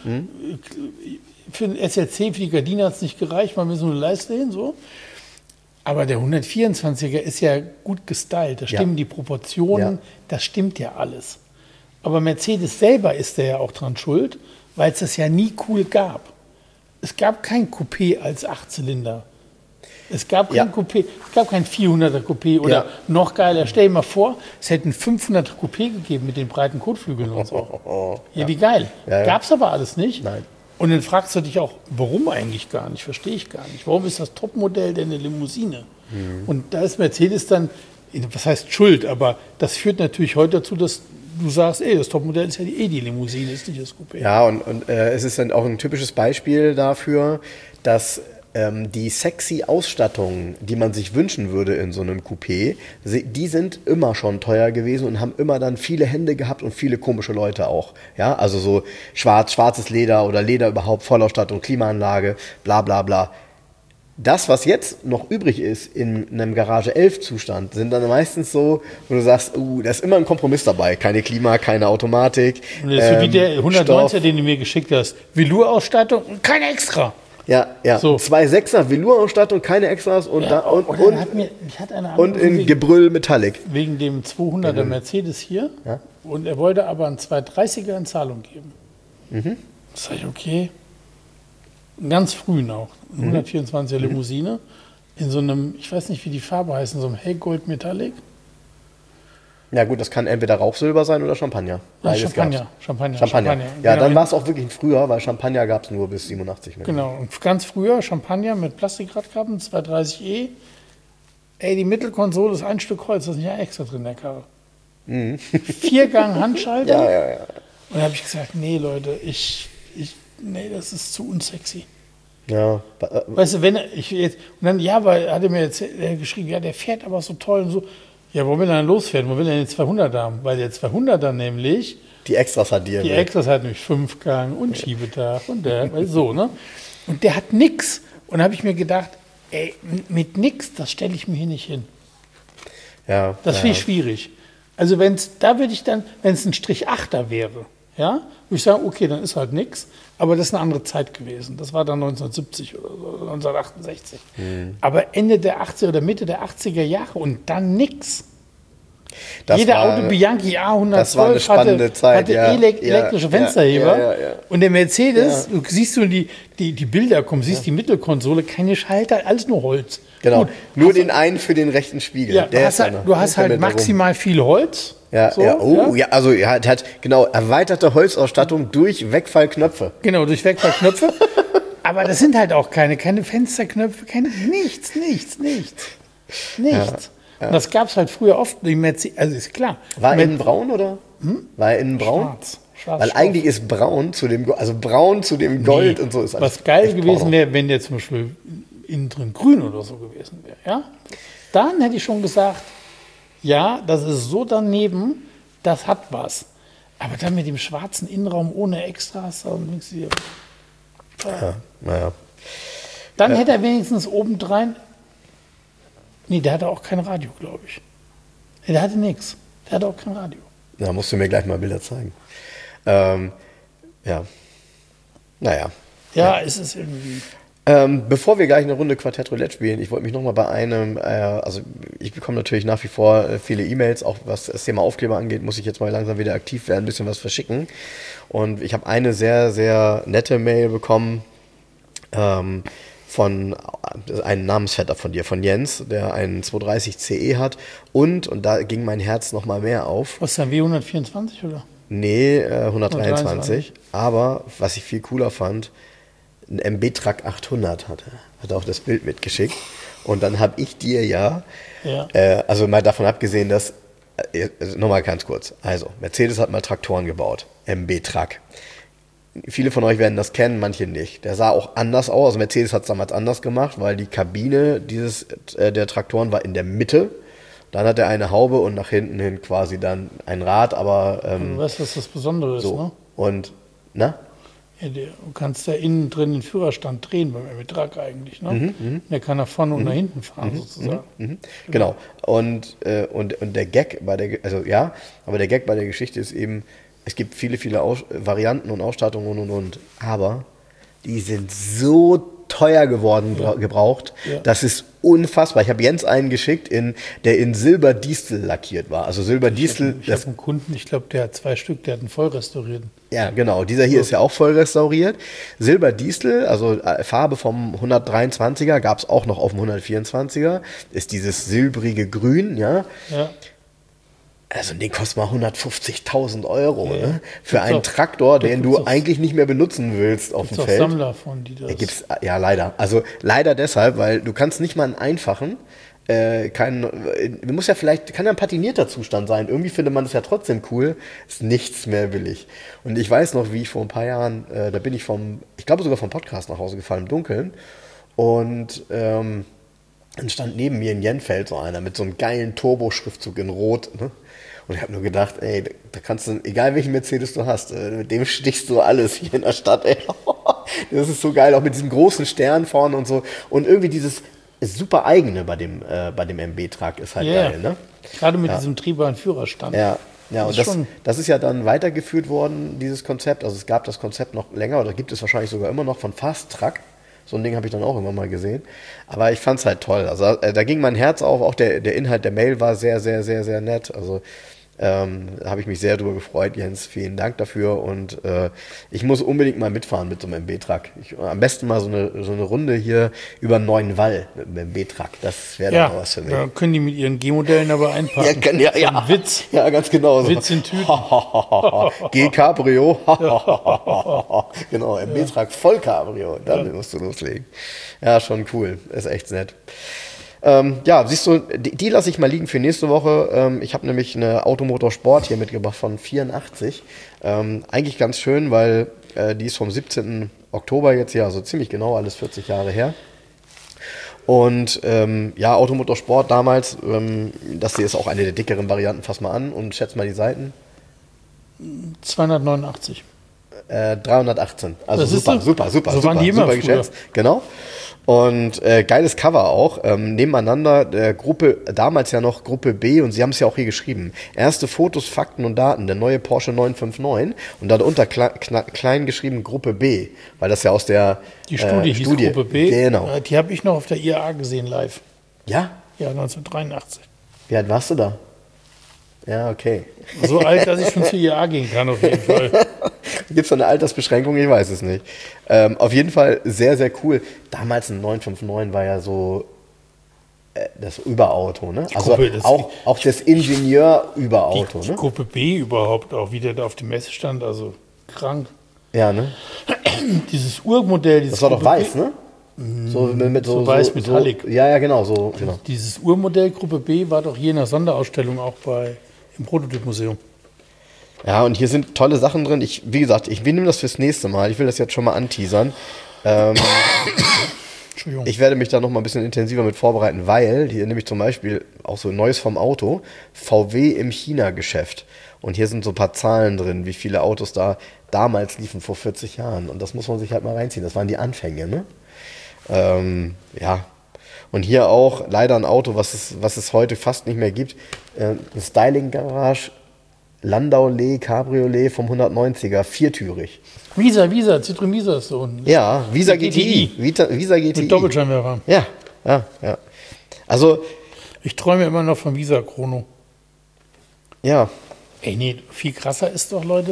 Für den SLC, für die Gardine hat es nicht gereicht, mal mit so eine Leiste hin, so. Aber der 124er ist ja gut gestylt, da stimmen die Proportionen, das stimmt ja alles. Aber Mercedes selber ist da ja auch dran schuld, weil es das ja nie cool gab. Es gab kein Coupé als 8-Zylinder. Es gab kein Coupé, es gab kein 400er Coupé oder noch geiler. Stell dir mal vor, es hätte ein 500er Coupé gegeben mit den breiten Kotflügeln und so. Ja, wie geil. Gab es aber alles nicht. Nein. Und dann fragst du dich auch, warum eigentlich gar nicht? Verstehe ich gar nicht. Warum ist das Topmodell denn eine Limousine? Und da ist Mercedes dann, was heißt Schuld, aber das führt natürlich heute dazu, dass du sagst, das Topmodell ist ja die Limousine, ist nicht das Coupé. Ja, und es ist dann auch ein typisches Beispiel dafür, dass die sexy Ausstattung, die man sich wünschen würde in so einem Coupé, die sind immer schon teuer gewesen und haben immer dann viele Hände gehabt und viele komische Leute auch. Ja, also so schwarzes Leder oder Leder überhaupt, Vollausstattung, Klimaanlage, bla bla bla. Das, was jetzt noch übrig ist in einem Garage 11 Zustand, sind dann meistens so, wo du sagst, da ist immer ein Kompromiss dabei. Keine Klima, keine Automatik. Und das ist so wie der 190er, den du mir geschickt hast. Velour-Ausstattung und keine extra. Ja. So. 2.6er Velour-Ausstattung, keine Extras und in Gebrüll Metallic. Wegen dem 200er Mercedes hier. Ja. Und er wollte aber einen 230er in Zahlung geben. Das sag ich, okay. Ganz früh noch. 124er Limousine. In so einem, ich weiß nicht, wie die Farbe heißt, in so einem Hellgold Metallic. Ja gut, das kann entweder Rauchsilber sein oder Champagner. Ja, Champagner. Ja, genau. Dann war es auch wirklich früher, weil Champagner gab es nur bis 87. Genau, und ganz früher Champagner mit Plastikradkappen, 230e. Ey, die Mittelkonsole ist ein Stück Holz, das ist nicht extra drin in der Karre. 4-Gang Handschalter. Ja. Und da habe ich gesagt, nee Leute, nee, das ist zu unsexy. Ja. Weißt du, weil hat er mir jetzt geschrieben, ja, der fährt aber so toll und so. Ja, wo will er denn losfahren? Wo will er denn den 200er haben? Weil der 200er nämlich... Die Extras hat Die Extras hat nämlich 5-Gang und Schiebetach und so, ne? Und der hat nix. Und da habe ich mir gedacht, ey, mit nix, das stelle ich mir hier nicht hin. Ja. Das finde ich schwierig. Also wenn es ein Strich 8er wäre, ja, würde ich sagen, okay, dann ist halt nix. Aber das ist eine andere Zeit gewesen. Das war dann 1970 oder so, 1968. Aber Ende der 80er oder Mitte der 80er Jahre und dann nix. Jeder Auto Bianchi A112 hatte elektrische Fensterheber. Ja. Und der Mercedes, du siehst die Bilder kommen, siehst die Mittelkonsole, keine Schalter, alles nur Holz. Genau, gut, nur den einen für den rechten Spiegel. Ja, du hast halt maximal viel Holz. Also er hat genau erweiterte Holzausstattung durch Wegfallknöpfe. Genau, durch Wegfallknöpfe. Aber das sind halt auch keine Fensterknöpfe, nichts. Ja. Und das gab es halt früher oft. Also ist klar. War er innen braun oder? War er innen braun? Schwarz. Weil eigentlich ist braun zu dem Gold und so ist alles. Was geil gewesen wäre, wenn der zum Beispiel innen drin grün oder so gewesen wäre. Ja? Dann hätte ich schon gesagt, ja, das ist so daneben, das hat was. Aber dann mit dem schwarzen Innenraum ohne Extras und nichts hier. Naja. Dann hätte er wenigstens obendrein. Nee, der hatte auch kein Radio, glaube ich. Nee, der hatte nichts. Der hatte auch kein Radio. Da musst du mir gleich mal Bilder zeigen. Ja. Naja. Ja, es ist irgendwie. Bevor wir gleich eine Runde Quartett Roulette spielen, ich wollte mich nochmal bei einem, also ich bekomme natürlich nach wie vor viele E-Mails, auch was das Thema Aufkleber angeht, muss ich jetzt mal langsam wieder aktiv werden, ein bisschen was verschicken. Und ich habe eine sehr, sehr nette Mail bekommen von einem Namensvetter von dir, von Jens, der einen 230 CE hat und da ging mein Herz nochmal mehr auf. Was ist denn, W124 oder? Nee, 123. Aber was ich viel cooler fand, ein MB-Truck 800 hat auch das Bild mitgeschickt. Und dann habe ich dir also mal davon abgesehen, dass, nochmal ganz kurz, also Mercedes hat mal Traktoren gebaut, MB-Truck. Viele von euch werden das kennen, manche nicht. Der sah auch anders aus, also Mercedes hat es damals anders gemacht, weil die Kabine der Traktoren war in der Mitte. Dann hat er eine Haube und nach hinten hin quasi dann ein Rad, aber... du weißt, was das Besondere ist, ne? Und, na? Ja, du kannst da innen drin den Führerstand drehen beim MB-Truck eigentlich, ne? Der kann nach vorne und nach hinten fahren, sozusagen. Genau. Und der Gag bei der Geschichte ist eben, es gibt viele Varianten und Ausstattungen und. Aber die sind so teuer geworden, gebraucht. Ja. Das ist unfassbar. Ich habe Jens einen geschickt, der in Silber-Distel lackiert war. Also Silber-Distel. Ich habe einen Kunden, ich glaube, der hat 2 Stück, der hat einen voll restaurierten. Ja, genau. Dieser hier ist ja auch voll restauriert. Silber-Distel, also Farbe vom 123er, gab es auch noch auf dem 124er. Ist dieses silbrige Grün, ja. Also den kostet mal 150.000 Euro, ne? Für einen Traktor, den du eigentlich nicht mehr benutzen willst auf dem Feld. Gibt's auch Sammler von, die das... Ja, leider. Also leider deshalb, weil du kannst nicht mal einen einfachen, kann ja ein patinierter Zustand sein. Irgendwie findet man das ja trotzdem cool. Ist nichts mehr billig. Und ich weiß noch, wie ich vor ein paar Jahren, da bin ich ich glaube sogar vom Podcast nach Hause gefallen im Dunkeln. Und dann stand neben mir in Jenfeld so einer mit so einem geilen Turbo-Schriftzug in Rot, ne? Und ich habe nur gedacht, ey, da kannst du, egal welchen Mercedes du hast, mit dem stichst du alles hier in der Stadt, ey. Das ist so geil, auch mit diesem großen Stern vorne und so. Und irgendwie dieses super eigene bei dem MB-Truck ist halt geil, ne? Gerade mit diesem drehbaren Führerstand. Ja, und das ist ja dann weitergeführt worden, dieses Konzept. Also es gab das Konzept noch länger oder gibt es wahrscheinlich sogar immer noch von Fast Truck. So ein Ding habe ich dann auch immer mal gesehen. Aber ich fand es halt toll. Also da ging mein Herz auf. Auch der Inhalt der Mail war sehr, sehr, sehr, sehr nett. Also da habe ich mich sehr drüber gefreut, Jens. Vielen Dank dafür. Und ich muss unbedingt mal mitfahren mit so einem MB-Truck. Am besten mal so eine Runde hier über Neunwall mit einem MB-Truck. Das wäre doch was für mich. Da können die mit ihren G-Modellen aber einpacken. Ja. Witz. Ja, ganz genau. So. Witz in Tüten. G-Cabrio. Genau, MB-Truck voll Cabrio. Damit musst du loslegen. Ja, schon cool. Ist echt nett. Ja, siehst du, die lasse ich mal liegen für nächste Woche. Ich habe nämlich eine Automotor Sport hier mitgebracht von 84. Eigentlich ganz schön, weil die ist vom 17. Oktober jetzt hier, also ziemlich genau, alles 40 Jahre her. Und ja, Automotor Sport damals, das hier ist auch eine der dickeren Varianten, fass mal an und schätz mal die Seiten. 289. 318. Also das super. So waren die immer super geschätzt. Genau. Und geiles Cover auch, nebeneinander, Gruppe, damals ja noch Gruppe B, und sie haben es ja auch hier geschrieben. Erste Fotos, Fakten und Daten, der neue Porsche 959 und darunter klein geschrieben Gruppe B, weil das ja aus der Die Studie hieß Gruppe B. Genau. Die habe ich noch auf der IAA gesehen live. Ja? Ja, 1983. Wie alt warst du da? Ja, okay. So alt, dass ich schon zur IAA gehen kann, auf jeden Fall. Gibt es da eine Altersbeschränkung? Ich weiß es nicht. Auf jeden Fall sehr, sehr cool. Damals ein 959 war ja so das Überauto, ne? Also auch das Ingenieur-Überauto, die ne? Gruppe B überhaupt auch, wie der da auf dem Messe stand, also krank. Ja, ne? Dieses Urmodell, das war doch weiß, ne? So weiß Metallic. Ja, genau, so. Genau. Dieses Urmodell Gruppe B war doch hier in der Sonderausstellung auch im Prototypmuseum. Ja, und hier sind tolle Sachen drin. Wie gesagt, wir nehmen das fürs nächste Mal. Ich will das jetzt schon mal anteasern. Entschuldigung. Ich werde mich da noch mal ein bisschen intensiver mit vorbereiten, weil hier nämlich zum Beispiel auch so Neues vom Auto, VW im China-Geschäft. Und hier sind so ein paar Zahlen drin, wie viele Autos da damals liefen vor 40 Jahren. Und das muss man sich halt mal reinziehen. Das waren die Anfänge, ne? Ja. Und hier auch leider ein Auto, was es heute fast nicht mehr gibt. Eine Styling Garage Landaulet Cabriolet vom 190er, viertürig. Visa, Citroën Visa ist so unten. Ja, Visa GTI. Visa GTI. Mit Doppelscheinwerfer. Ja. Also. Ich träume immer noch von Visa Chrono. Ja. Ey, nee, viel krasser ist doch, Leute.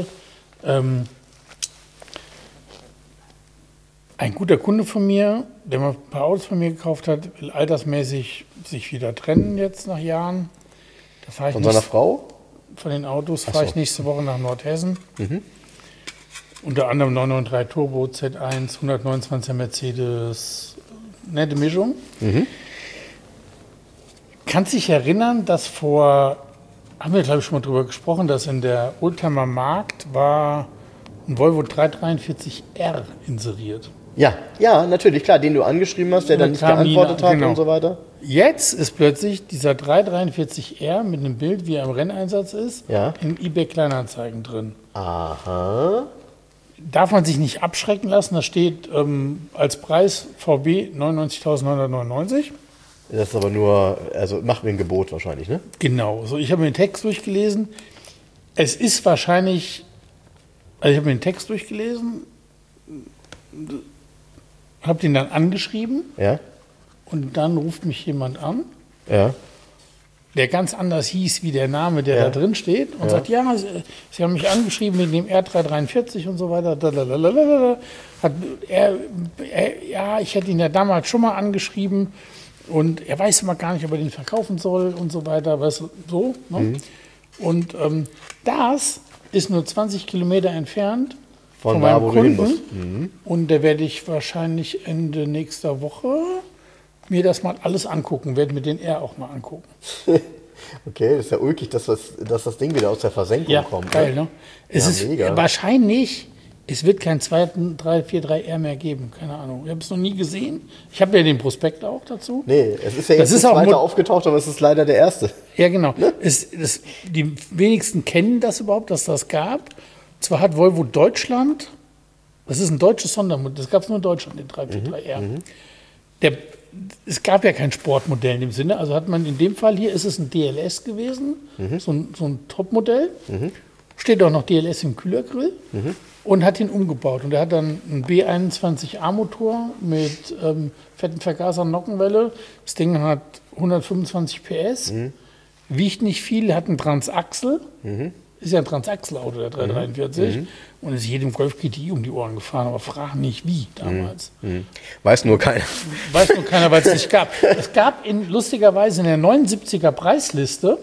Ein guter Kunde von mir, der mal ein paar Autos von mir gekauft hat, will altersmäßig sich wieder trennen jetzt nach Jahren. Von seiner Frau? Von den Autos fahre ich nächste Woche nach Nordhessen. Mhm. Unter anderem 993 Turbo, Z1, 129er Mercedes, nette Mischung. Mhm. Kannst dich erinnern, dass haben wir glaube ich schon mal drüber gesprochen, dass in der Oldtimer Markt war ein Volvo 343R inseriert. Ja, natürlich, klar, den du angeschrieben hast, der dann nicht geantwortet hat und so weiter. Jetzt ist plötzlich dieser 343R mit einem Bild, wie er im Renneinsatz ist, in eBay Kleinanzeigen drin. Aha. Darf man sich nicht abschrecken lassen, da steht als Preis VB 99.999. Das ist aber nur, also macht mir ein Gebot wahrscheinlich, ne? Genau, so ich habe mir den Text durchgelesen. Es ist wahrscheinlich, also ich habe mir den Text durchgelesen, habe den dann angeschrieben. Ja. Und dann ruft mich jemand an, der ganz anders hieß wie der Name, der da drin steht, und sagt, ja, Sie haben mich angeschrieben mit dem R343 und so weiter. Ich hätte ihn ja damals schon mal angeschrieben und er weiß immer gar nicht, ob er den verkaufen soll und so weiter, weißt du, so. Ne? Mhm. Und das ist nur 20 Kilometer entfernt von meinem Kunden. Mhm. Und da werde ich wahrscheinlich Ende nächster Woche mir das mal alles angucken, werde mir den R auch mal angucken. Okay, das ist ja ulkig, dass das Ding wieder aus der Versenkung kommt. Geil, ne? Es ist mega. Wahrscheinlich, es wird keinen zweiten 343R mehr geben, keine Ahnung. Ich habe es noch nie gesehen. Ich habe ja den Prospekt auch dazu. Nee, es ist ja jetzt der zweite aufgetaucht, aber es ist leider der erste. Ja, genau. Ne? Die wenigsten kennen das überhaupt, dass das gab. Zwar hat Volvo Deutschland Das ist ein deutsches Sondermodell. Das gab es nur in Deutschland, den 343R. Es gab ja kein Sportmodell in dem Sinne. Also hat man in dem Fall hier, ist es ein DLS gewesen, so ein Topmodell. Steht auch noch DLS im Kühlergrill und hat ihn umgebaut. Und er hat dann einen B21A-Motor mit fetten Vergasern, Nockenwelle. Das Ding hat 125 PS, wiegt nicht viel, hat einen Transaxel. Ist ja ein Transaxel-Auto, der 343. Und ist jedem Golf GTI um die Ohren gefahren, aber frag nicht wie damals. Weiß nur keiner. Weiß nur keiner, weil es nicht gab. Es gab lustigerweise in der 79er Preisliste,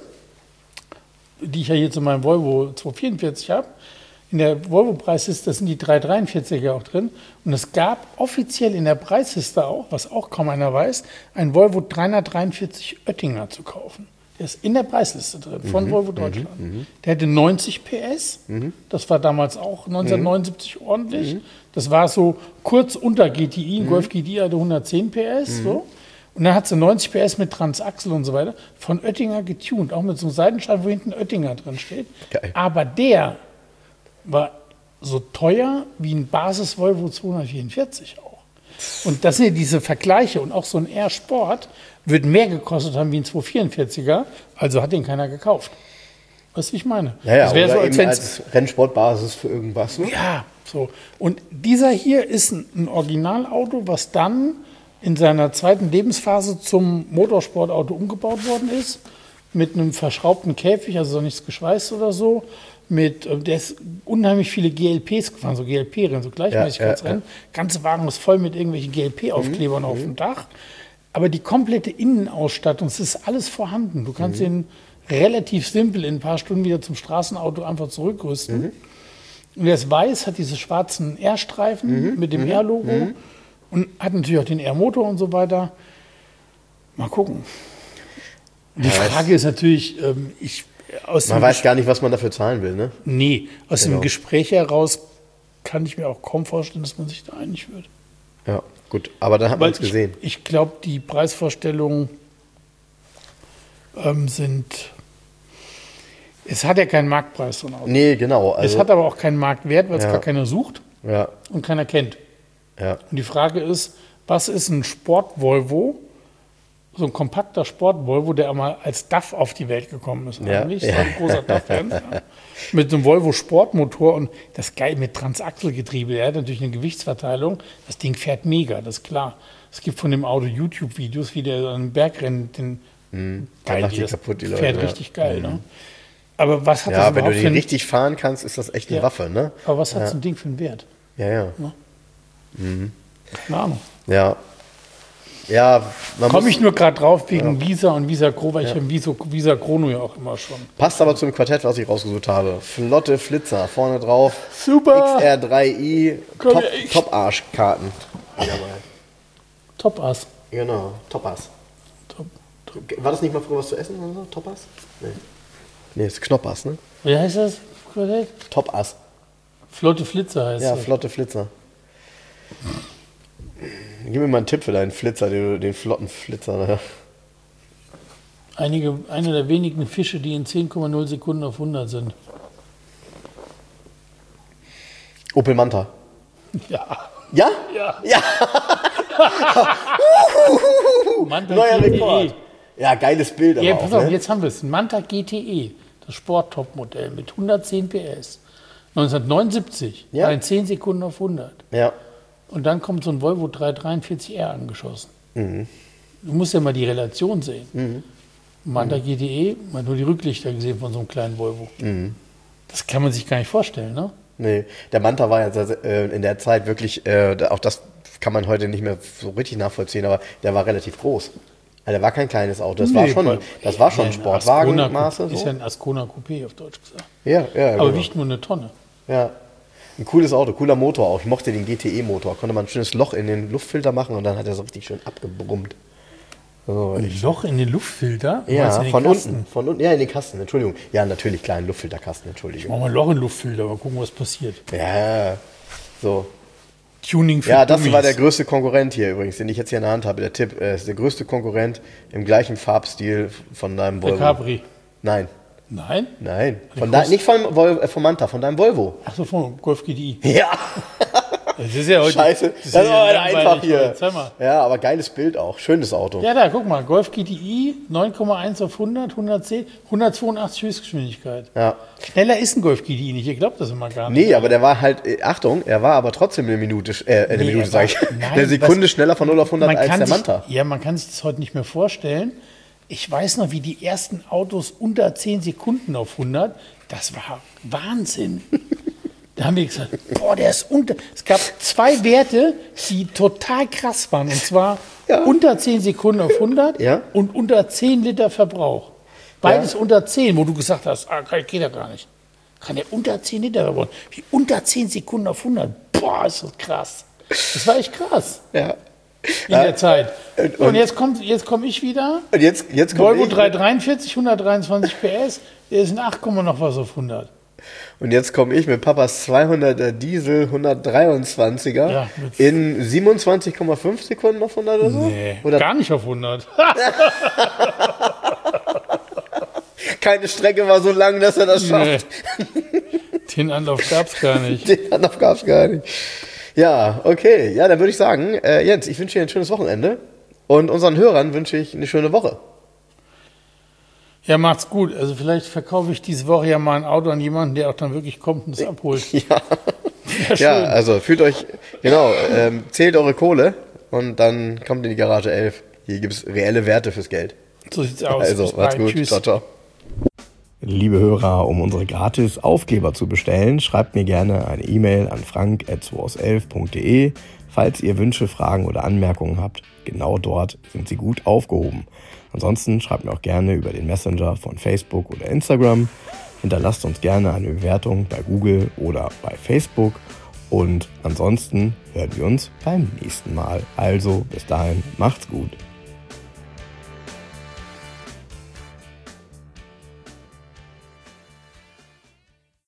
die ich ja hier zu meinem Volvo 244 habe, in der Volvo-Preisliste sind die 343er auch drin. Und es gab offiziell in der Preisliste auch, was auch kaum einer weiß, ein Volvo 343 Oettinger zu kaufen. Der ist in der Preisliste drin, von Volvo Deutschland. Der hatte 90 PS, das war damals auch 1979 ordentlich. Das war so kurz unter GTI, ein Golf GTI hatte 110 PS. So. Und dann hat sie 90 PS mit Transaxel und so weiter, von Oettinger getuned, auch mit so einem Seitenstein, wo hinten Oettinger drin steht. Geil. Aber der war so teuer wie ein Basis-Volvo 244 auch. Und das sind ja diese Vergleiche. Und auch so ein R-Sport wird mehr gekostet haben wie ein 244er, also hat den keiner gekauft. Was ich meine. Ja, das wäre oder so, eben als Rennsportbasis für irgendwas. Ne? Ja, so. Und dieser hier ist ein Originalauto, was dann in seiner zweiten Lebensphase zum Motorsportauto umgebaut worden ist, mit einem verschraubten Käfig, also nichts geschweißt oder so. Der ist unheimlich viele GLPs gefahren, so GLP-Rennen, so Gleichmäßigkeitsrennen. Ganze Wagen ist voll mit irgendwelchen GLP-Aufklebern auf dem Dach. Aber die komplette Innenausstattung, es ist alles vorhanden. Du kannst ihn relativ simpel in ein paar Stunden wieder zum Straßenauto einfach zurückrüsten. Und der ist weiß, hat diese schwarzen R-Streifen mit dem R-Logo und hat natürlich auch den R-Motor und so weiter. Mal gucken. Die Frage ist natürlich, man weiß gar nicht, was man dafür zahlen will, ne? Nee, aus dem Gespräch heraus kann ich mir auch kaum vorstellen, dass man sich da einig wird. Ja, gut, aber dann hat man es gesehen. Ich glaube, die Preisvorstellungen sind. Es hat ja keinen Marktpreis, so ein Auto. Nee, genau. Also, es hat aber auch keinen Marktwert, weil es gar keiner sucht und keiner kennt. Ja. Und die Frage ist, was ist ein Sport-Volvo, so ein kompakter Sport-Volvo, der einmal als DAF auf die Welt gekommen ist eigentlich, so ein großer DAF-Fan, mit einem Volvo-Sportmotor und das geil mit Transaxelgetriebe. Er hat natürlich eine Gewichtsverteilung, das Ding fährt mega, das ist klar. Es gibt von dem Auto YouTube-Videos, wie der an einem Bergrennen geil, die kaputt, die Leute, fährt richtig geil. Ne? Aber was hat das überhaupt wenn du den richtig fahren kannst, ist das echt eine Waffe, ne? Aber was hat so ein Ding für einen Wert? Ja. Keine Ahnung. Ja, komme ich nur gerade drauf wegen Visa und Visa Chro, weil ich im Visa Chrono ja auch immer schon. Passt aber zum Quartett, was ich rausgesucht habe. Flotte Flitzer, vorne drauf. Super! XR3i, Top-Arsch-Karten. Top-Ass. Genau, Top-Ass. War das nicht mal früher was zu essen oder so? Top-Ass? Nee, ist Knoppass, ne? Wie heißt das? Top-Ass. Flotte Flitzer heißt Ja, das. Flotte Flitzer. Gib mir mal einen Tipp für deinen Flitzer, den flotten Flitzer. Ne? Einer der wenigen Fische, die in 10,0 Sekunden auf 100 sind. Opel Manta. Ja. Ja? Ja. Ja. Manta Neuer GTE. Rekord. Ja, geiles Bild. Ja, aber pass auch, auf, ne? jetzt haben wir es. Ein Manta GTE, das Sport-Top-Modell mit 110 PS. 1979, Ja. in 10 Sekunden auf 100. Ja. Und dann kommt so ein Volvo 343R angeschossen. Du musst ja mal die Relation sehen. Manta GTE, man hat nur die Rücklichter gesehen von so einem kleinen Volvo. Das kann man sich gar nicht vorstellen, ne? Nee, der Manta war ja in der Zeit wirklich, auch das kann man heute nicht mehr so richtig nachvollziehen, aber der war relativ groß. Also der war kein kleines Auto, das war schon Sportwagenmaße. Ist So. ja ein Ascona Coupé auf Deutsch gesagt. Ja, Aber genau. wiegt nur eine Tonne. Ja. Ein cooles Auto, cooler Motor auch. Ich mochte den GTE-Motor. Konnte man ein schönes Loch in den Luftfilter machen und dann hat er so richtig schön abgebrummt. So, Ein Loch in den Luftfilter? ja, in den von Kasten? unten. Ja, in den Kasten, Entschuldigung. Ja, natürlich, kleinen Luftfilterkasten, Entschuldigung. Machen wir ein Loch in den Luftfilter, mal gucken, was passiert. Ja, so. Tuning für Ja, das Dummies. war der größte Konkurrent hier übrigens, den ich jetzt hier in der Hand habe. Der Tipp, ist der größte Konkurrent im gleichen Farbstil von deinem Der Volvo. Capri. Nein, Nein? nein. Der Nicht vom Manta, von deinem Volvo. Achso, von Golf GTI. Ja. Das ist ja heute. Scheiße, das ist das war ja einfach hier. heute. Zeig mal. Ja, aber geiles Bild auch. Schönes Auto. Ja, da, guck mal. Golf GTI, 9,1 auf 100, 110, 182 Höchstgeschwindigkeit. Ja. Schneller ist ein Golf GTI nicht. Ihr glaubt das immer gar nicht. Nee, aber der war halt, Achtung, er war aber trotzdem eine Sekunde schneller von 0 auf 100 als der Manta. Ja, man kann sich das heute nicht mehr vorstellen. Ich weiß noch, wie die ersten Autos unter 10 Sekunden auf 100, das war Wahnsinn. Da haben wir gesagt, boah, der ist unter. Es gab 2 Werte, die total krass waren. Und zwar unter 10 Sekunden auf 100 und unter 10 Liter Verbrauch. Beides unter 10, wo du gesagt hast, geht ja gar nicht. Kann der unter 10 Liter verbrauchen? Wie unter 10 Sekunden auf 100? Boah, ist das krass. Das war echt krass. Ja. In der Zeit. Und jetzt komme ich wieder. Und jetzt Volvo 343, 123 PS, der ist ein 8, noch was auf 100. Und jetzt komme ich mit Papas 200er Diesel 123er in 27,5 Sekunden auf 100 oder so? Nee, oder gar nicht auf 100. Keine Strecke war so lang, dass er das schafft. Nee. Den Anlauf gab es gar nicht. Den Anlauf gab es gar nicht. Ja, okay. Ja, dann würde ich sagen, Jens, ich wünsche dir ein schönes Wochenende und unseren Hörern wünsche ich eine schöne Woche. Ja, macht's gut. Also vielleicht verkaufe ich diese Woche ja mal ein Auto an jemanden, der auch dann wirklich kommt und es abholt. Ja, also fühlt euch, zählt eure Kohle und dann kommt in die Garage 11. Hier gibt es reelle Werte fürs Geld. So sieht's aus. Also, macht's gut. Tschüss. Ciao, ciao. Liebe Hörer, um unsere gratis Aufkleber zu bestellen, schreibt mir gerne eine E-Mail an frank@2aus11.de. Falls ihr Wünsche, Fragen oder Anmerkungen habt, genau dort sind sie gut aufgehoben. Ansonsten schreibt mir auch gerne über den Messenger von Facebook oder Instagram. Hinterlasst uns gerne eine Bewertung bei Google oder bei Facebook. Und ansonsten hören wir uns beim nächsten Mal. Also bis dahin, macht's gut.